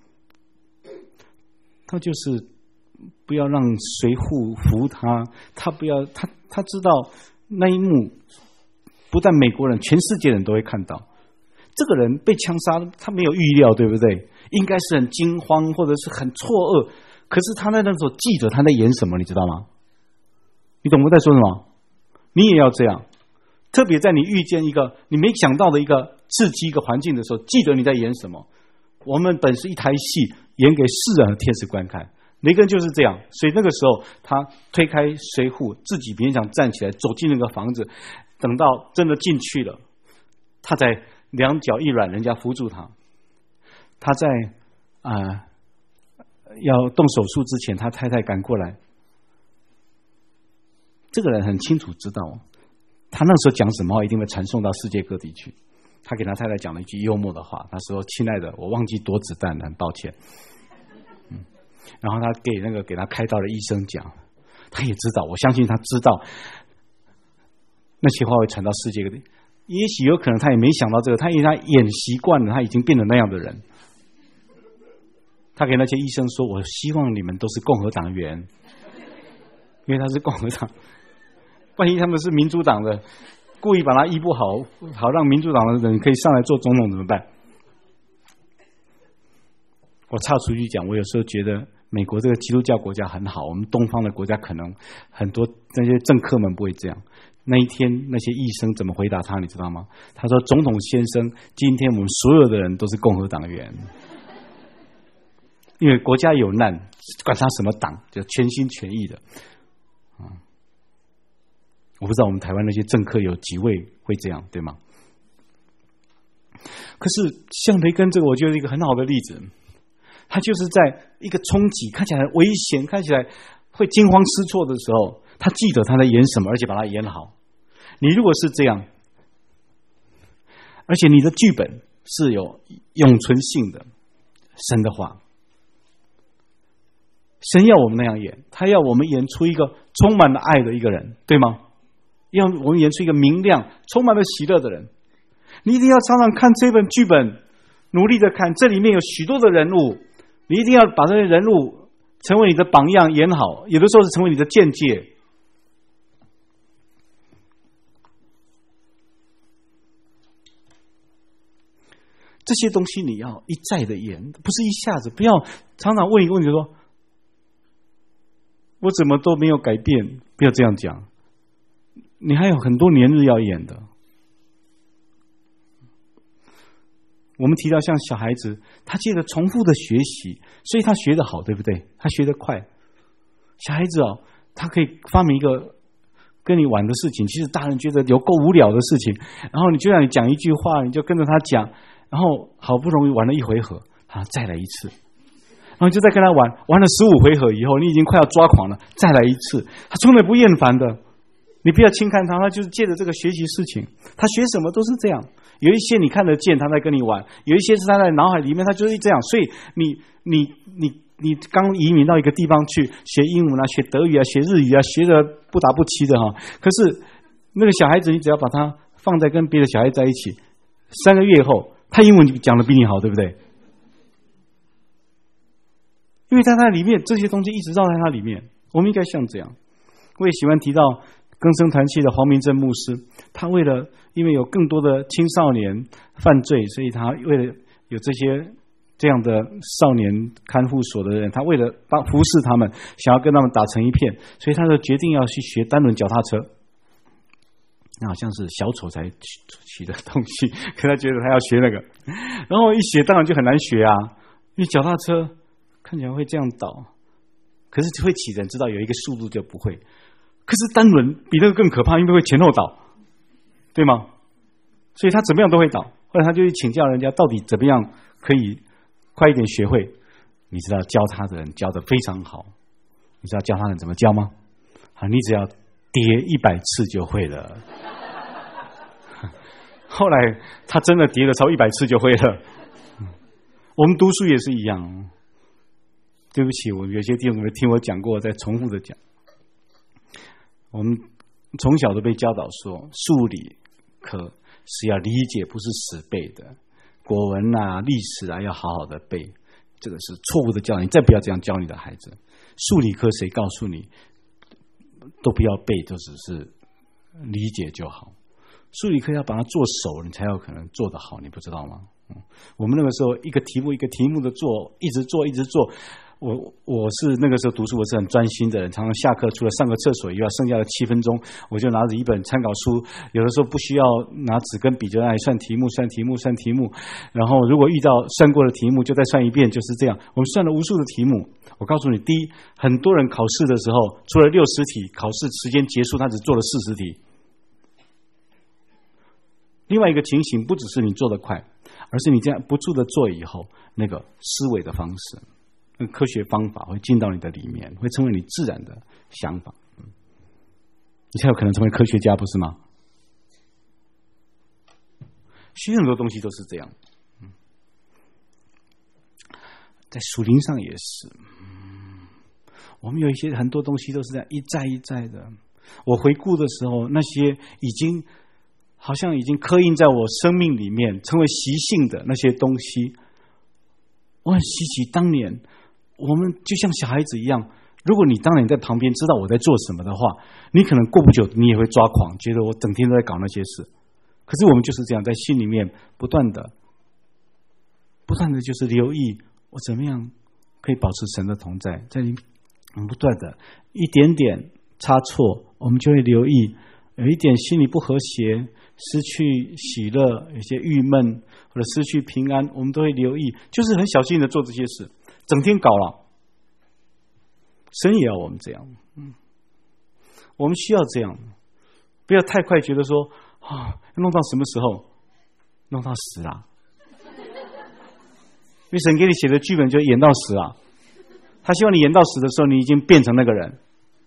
他就是不要让随扈服他，他不要他他知道那一幕，不但美国人，全世界人都会看到。这个人被枪杀，他没有预料，对不对？应该是很惊慌，或者是很错愕。可是他在那时候记得他在演什么，你知道吗？你懂我在说什么？你也要这样，特别在你遇见一个你没想到的一个刺激一个环境的时候，记得你在演什么。我们本是一台戏，演给世人和天使观看。雷根就是这样，所以那个时候他推开随扈，自己勉强站起来，走进那个房子。等到真的进去了，他在两脚一软，人家扶住他。他在啊、呃、要动手术之前，他太太赶过来。这个人很清楚知道，他那时候讲什么话一定会传送到世界各地去。他给他太太讲了一句幽默的话，他说：“亲爱的，我忘记躲子弹了，很抱歉。”嗯，然后他给那个给他开刀的医生讲，他也知道，我相信他知道那些话会传到世界各地。也许有可能他也没想到这个，他因为他演习惯了，他已经变成那样的人。他给那些医生说：“我希望你们都是共和党员，因为他是共和党，万一他们是民主党的。”故意把他医不好，好让民主党的人可以上来做总统怎么办？我岔出去讲，我有时候觉得美国这个基督教国家很好，我们东方的国家可能很多那些政客们不会这样。那一天那些医生怎么回答他，你知道吗？他说：“总统先生，今天我们所有的人都是共和党员，因为国家有难，管他什么党，就全心全意的。”嗯。我不知道我们台湾那些政客有几位会这样，对吗？可是像雷根这个，我觉得一个很好的例子，他就是在一个冲击、看起来危险、看起来会惊慌失措的时候，他记得他在演什么，而且把它演好。你如果是这样，而且你的剧本是有永存性的，神的话，神要我们那样演，他要我们演出一个充满了爱的一个人，对吗？要我们演出一个明亮、充满了喜乐的人。你一定要常常看这本剧本，努力的看，这里面有许多的人物，你一定要把这些人物成为你的榜样演好，有的时候是成为你的见解。这些东西你要一再的演，不是一下子。不要常常问一个问题说：“我怎么都没有改变？”不要这样讲。你还有很多年日要演的。我们提到像小孩子，他借着重复的学习，所以他学得好，对不对？他学得快。小孩子哦，他可以发明一个跟你玩的事情，其实大人觉得有够无聊的事情，然后你就让你讲一句话，你就跟着他讲，然后好不容易玩了一回合，啊，再来一次，然后就再跟他玩，玩了十五回合以后，你已经快要抓狂了，再来一次，他从来不厌烦的。你不要轻看他，他就是借着这个学习事情，他学什么都是这样。有一些你看得见，他在跟你玩；有一些是他在脑海里面，他就是这样。所以你你你你刚移民到一个地方去学英文啊、学德语啊、学日语啊，学的不打不齐的哈。可是那个小孩子，你只要把他放在跟别的小孩在一起，三个月后，他英文讲的比你好，对不对？因为在他里面这些东西一直绕在他里面，我们应该像这样。我也喜欢提到更生团契的黄明正牧师，他为了因为有更多的青少年犯罪，所以他为了有这些这样的少年看护所的人，他为了帮服侍他们，想要跟他们打成一片，所以他就决定要去学单轮脚踏车。那好像是小丑才骑的东西，可他觉得他要学那个，然后一学当然就很难学啊，因为脚踏车看起来会这样倒，可是会骑人知道有一个速度就不会。可是单轮比那个更可怕，因为会前后倒，对吗？所以他怎么样都会倒。后来他就去请教人家，到底怎么样可以快一点学会？你知道教他的人教得非常好，你知道教他人怎么教吗？啊，你只要跌一百次就会了。后来他真的跌了超一百次就会了。我们读书也是一样。对不起，我有些弟兄们听我讲过，再重复的讲。我们从小都被教导说，数理科是要理解，不是死背的。国文啊、历史啊，要好好的背，这个是错误的教导。你再不要这样教你的孩子。数理科谁告诉你都不要背，就只是理解就好。数理科要把它做熟，你才有可能做得好，你不知道吗？嗯，我们那个时候一个题目一个题目的做，一直做一直做。我我是那个时候读书，我是很专心的人，常常下课除了上个厕所以外，剩下的七分钟，我就拿着一本参考书，有的时候不需要拿纸跟笔，就来算题目、算题目、算题目。然后如果遇到算过的题目，就再算一遍，就是这样。我们算了无数的题目。我告诉你，第一，很多人考试的时候，除了六十题，考试时间结束，他只做了四十题。另外一个情形，不只是你做得快，而是你这样不住的做以后，那个思维的方式。科学方法会进到你的里面，会成为你自然的想法，你才有可能成为科学家，不是吗？学很多东西都是这样，在属灵上也是，我们有一些很多东西都是这样一再一再的。我回顾的时候，那些已经好像已经刻印在我生命里面，成为习性的那些东西，我很稀奇。当年我们就像小孩子一样，如果你当年在旁边知道我在做什么的话，你可能过不久你也会抓狂，觉得我整天都在搞那些事。可是我们就是这样，在心里面不断的不断的就是留意我怎么样可以保持神的同在，在里面不断的一点点差错，我们就会留意有一点心里不和谐，失去喜乐，有些郁闷或者失去平安，我们都会留意，就是很小心的做这些事，整天搞了。神也要我们这样，嗯，我们需要这样，不要太快觉得说啊，弄到什么时候，弄到死啊！因为神给你写的剧本就演到死啊，他希望你演到死的时候，你已经变成那个人。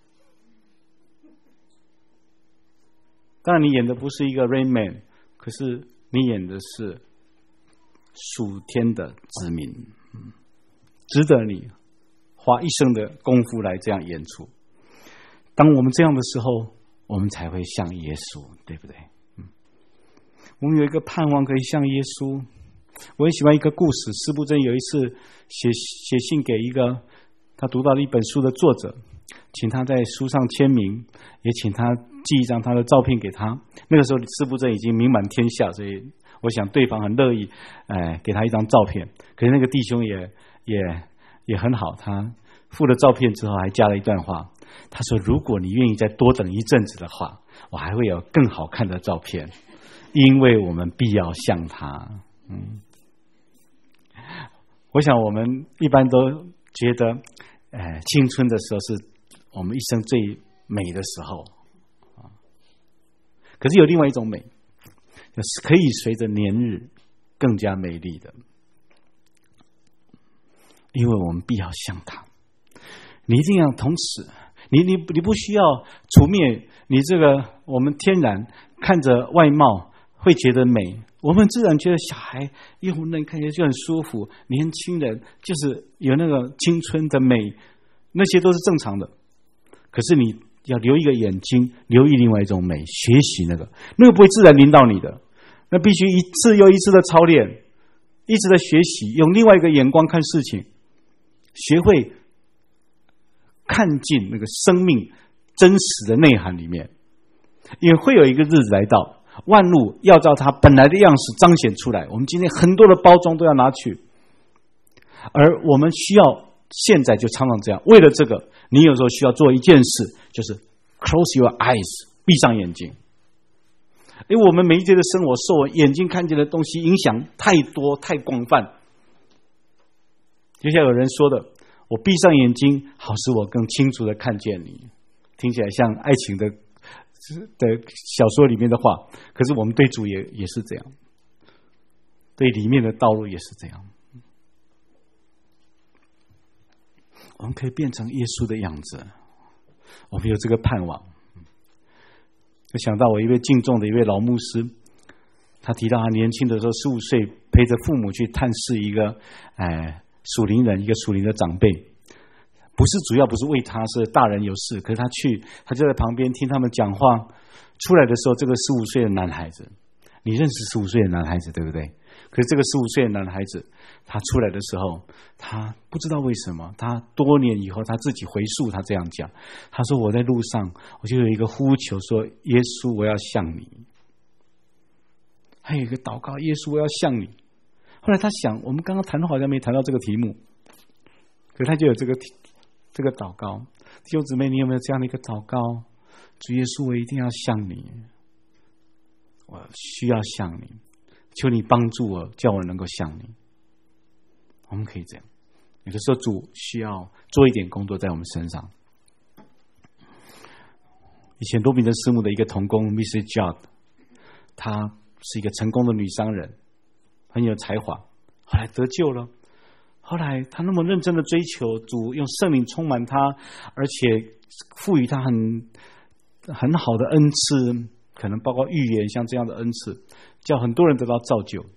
当然，你演的不是一个 Rain Man， 可是你演的是属天的子民，嗯，值得你花一生的功夫来这样演出。当我们这样的时候，我们才会像耶稣，对不对？嗯，我们有一个盼望可以像耶稣。我很喜欢一个故事，司布真有一次写写信给一个他读到了一本书的作者，请他在书上签名，也请他寄一张他的照片给他。那个时候司布真已经名满天下，所以我想对方很乐意，哎，给他一张照片。可是那个弟兄也也也很好，他附了照片之后还加了一段话，他说：“如果你愿意再多等一阵子的话，我还会有更好看的照片，因为我们必要像他。”嗯，我想我们一般都觉得，呃，青春的时候是我们一生最美的时候啊。 可是有另外一种美，可以随着年日更加美丽的，因为我们必要像他。你一定要同时，你你你不需要除灭你这个我们天然看着外貌会觉得美，我们自然觉得小孩幼嫩看起来就很舒服，年轻人就是有那个青春的美，那些都是正常的。可是你要留一个眼睛，留意另外一种美，学习那个，那个不会自然临到你的，那必须一次又一次的操练，一直的学习，用另外一个眼光看事情，学会看进那个生命真实的内涵里面。因为会有一个日子来到，万物要照它本来的样式彰显出来，我们今天很多的包装都要拿去，而我们需要现在就常常这样。为了这个，你有时候需要做一件事，就是 close your eyes， 闭上眼睛。因为我们每一天的生活受我眼睛看见的东西影响太多太广泛，就像有人说的，我闭上眼睛好使我更清楚的看见你，听起来像爱情的的小说里面的话，可是我们对主也也是这样，对里面的道路也是这样。我们可以变成耶稣的样子，我们有这个盼望。就想到我一位敬重的一位老牧师，他提到他年轻的时候十五岁陪着父母去探视一个哎属灵人，一个属灵的长辈，不是主要不是为他，是大人有事，可是他去他就在旁边听他们讲话。出来的时候，这个十五岁的男孩子，你认识十五岁的男孩子对不对？可是这个十五岁的男孩子，他出来的时候，他不知道为什么，他多年以后他自己回溯，他这样讲，他说我在路上我就有一个呼求说，耶稣我要像你，还有一个祷告，耶稣我要像你。后来他想，我们刚刚谈的好像没谈到这个题目，可是他就有这个这个祷告。弟兄姊妹，你有没有这样的一个祷告？主耶稣，我一定要像你，我需要像你，求你帮助我，叫我能够像你。我们可以这样，有的时候主需要做一点工作在我们身上。以前多米德师母的一个同工 Missus Judd， 她是一个成功的女商人，很有才华，后来得救了。后来她那么认真的追求主，用圣灵充满她，而且赋予她很很好的恩赐，可能包括预言，像这样的恩赐，叫很多人得到造就。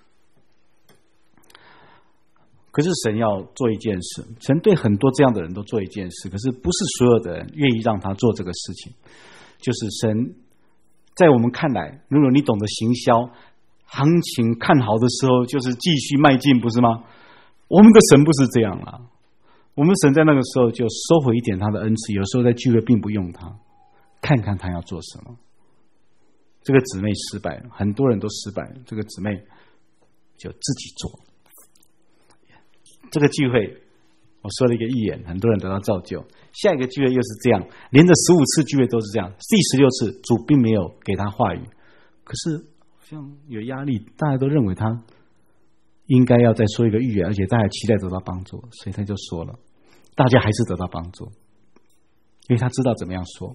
可是神要做一件事，神对很多这样的人都做一件事，可是不是所有的人愿意让他做这个事情。就是神在我们看来，如果你懂得行销，行情看好的时候就是继续迈进，不是吗？我们的神不是这样啊，我们神在那个时候就收回一点他的恩赐，有时候在聚会并不用他，看看他要做什么。这个姊妹失败了，很多人都失败了，这个姊妹就自己做。这个聚会我说了一个预言，很多人得到造就。下一个聚会又是这样，连着十五次聚会都是这样，第十六次主并没有给他话语，可是好像有压力，大家都认为他应该要再说一个预言，而且大家期待得到帮助，所以他就说了，大家还是得到帮助，因为他知道怎么样说。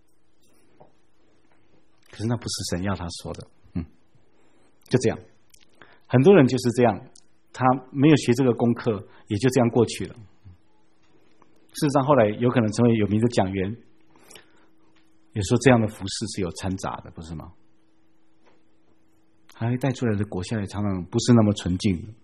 可是那不是神要他说的，嗯，就这样，很多人就是这样，他没有学这个功课，也就这样过去了。事实上，后来有可能成为有名的讲员，也说这样的服事是有掺杂的，不是吗？还带出来的果效也常常不是那么纯净的。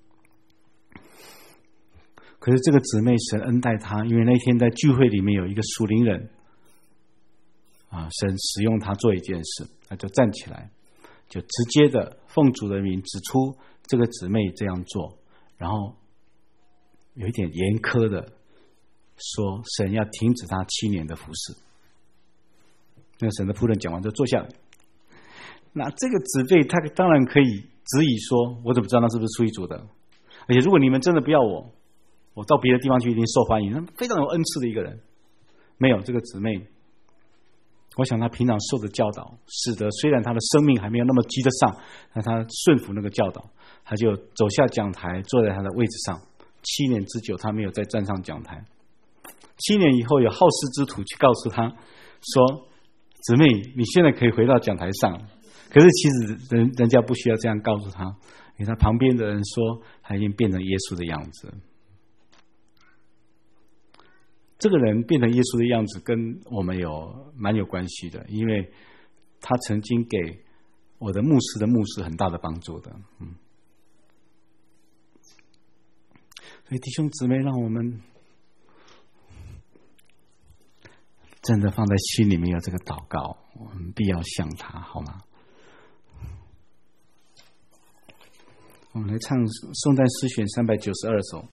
可是这个姊妹神恩待她，因为那天在聚会里面有一个属灵人啊，神使用她做一件事，她就站起来，就直接的奉主的名指出这个姊妹这样做，然后有一点严苛的说神要停止她七年的服事。那个神的仆人讲完就坐下来，那这个姊妹他当然可以质疑说，我怎么知道那是不是出于主的？而且如果你们真的不要我，我到别的地方去一定受欢迎，那非常有恩赐的一个人。没有，这个姊妹，我想她平常受的教导，使得虽然她的生命还没有那么急得上，但她顺服那个教导，她就走下讲台，坐在她的位置上。七年之久，她没有再站上讲台。七年以后，有好事之徒去告诉她说：“姊妹，你现在可以回到讲台上。” 可是其实人人家不需要这样告诉他，因为他旁边的人说他已经变成耶稣的样子。这个人变成耶稣的样子跟我们有蛮有关系的，因为他曾经给我的牧师的牧师很大的帮助的。嗯，所以弟兄姊妹，让我们真的放在心里面有这个祷告，我们必要向他，好吗？我们来唱宋代诗选三百九十二首。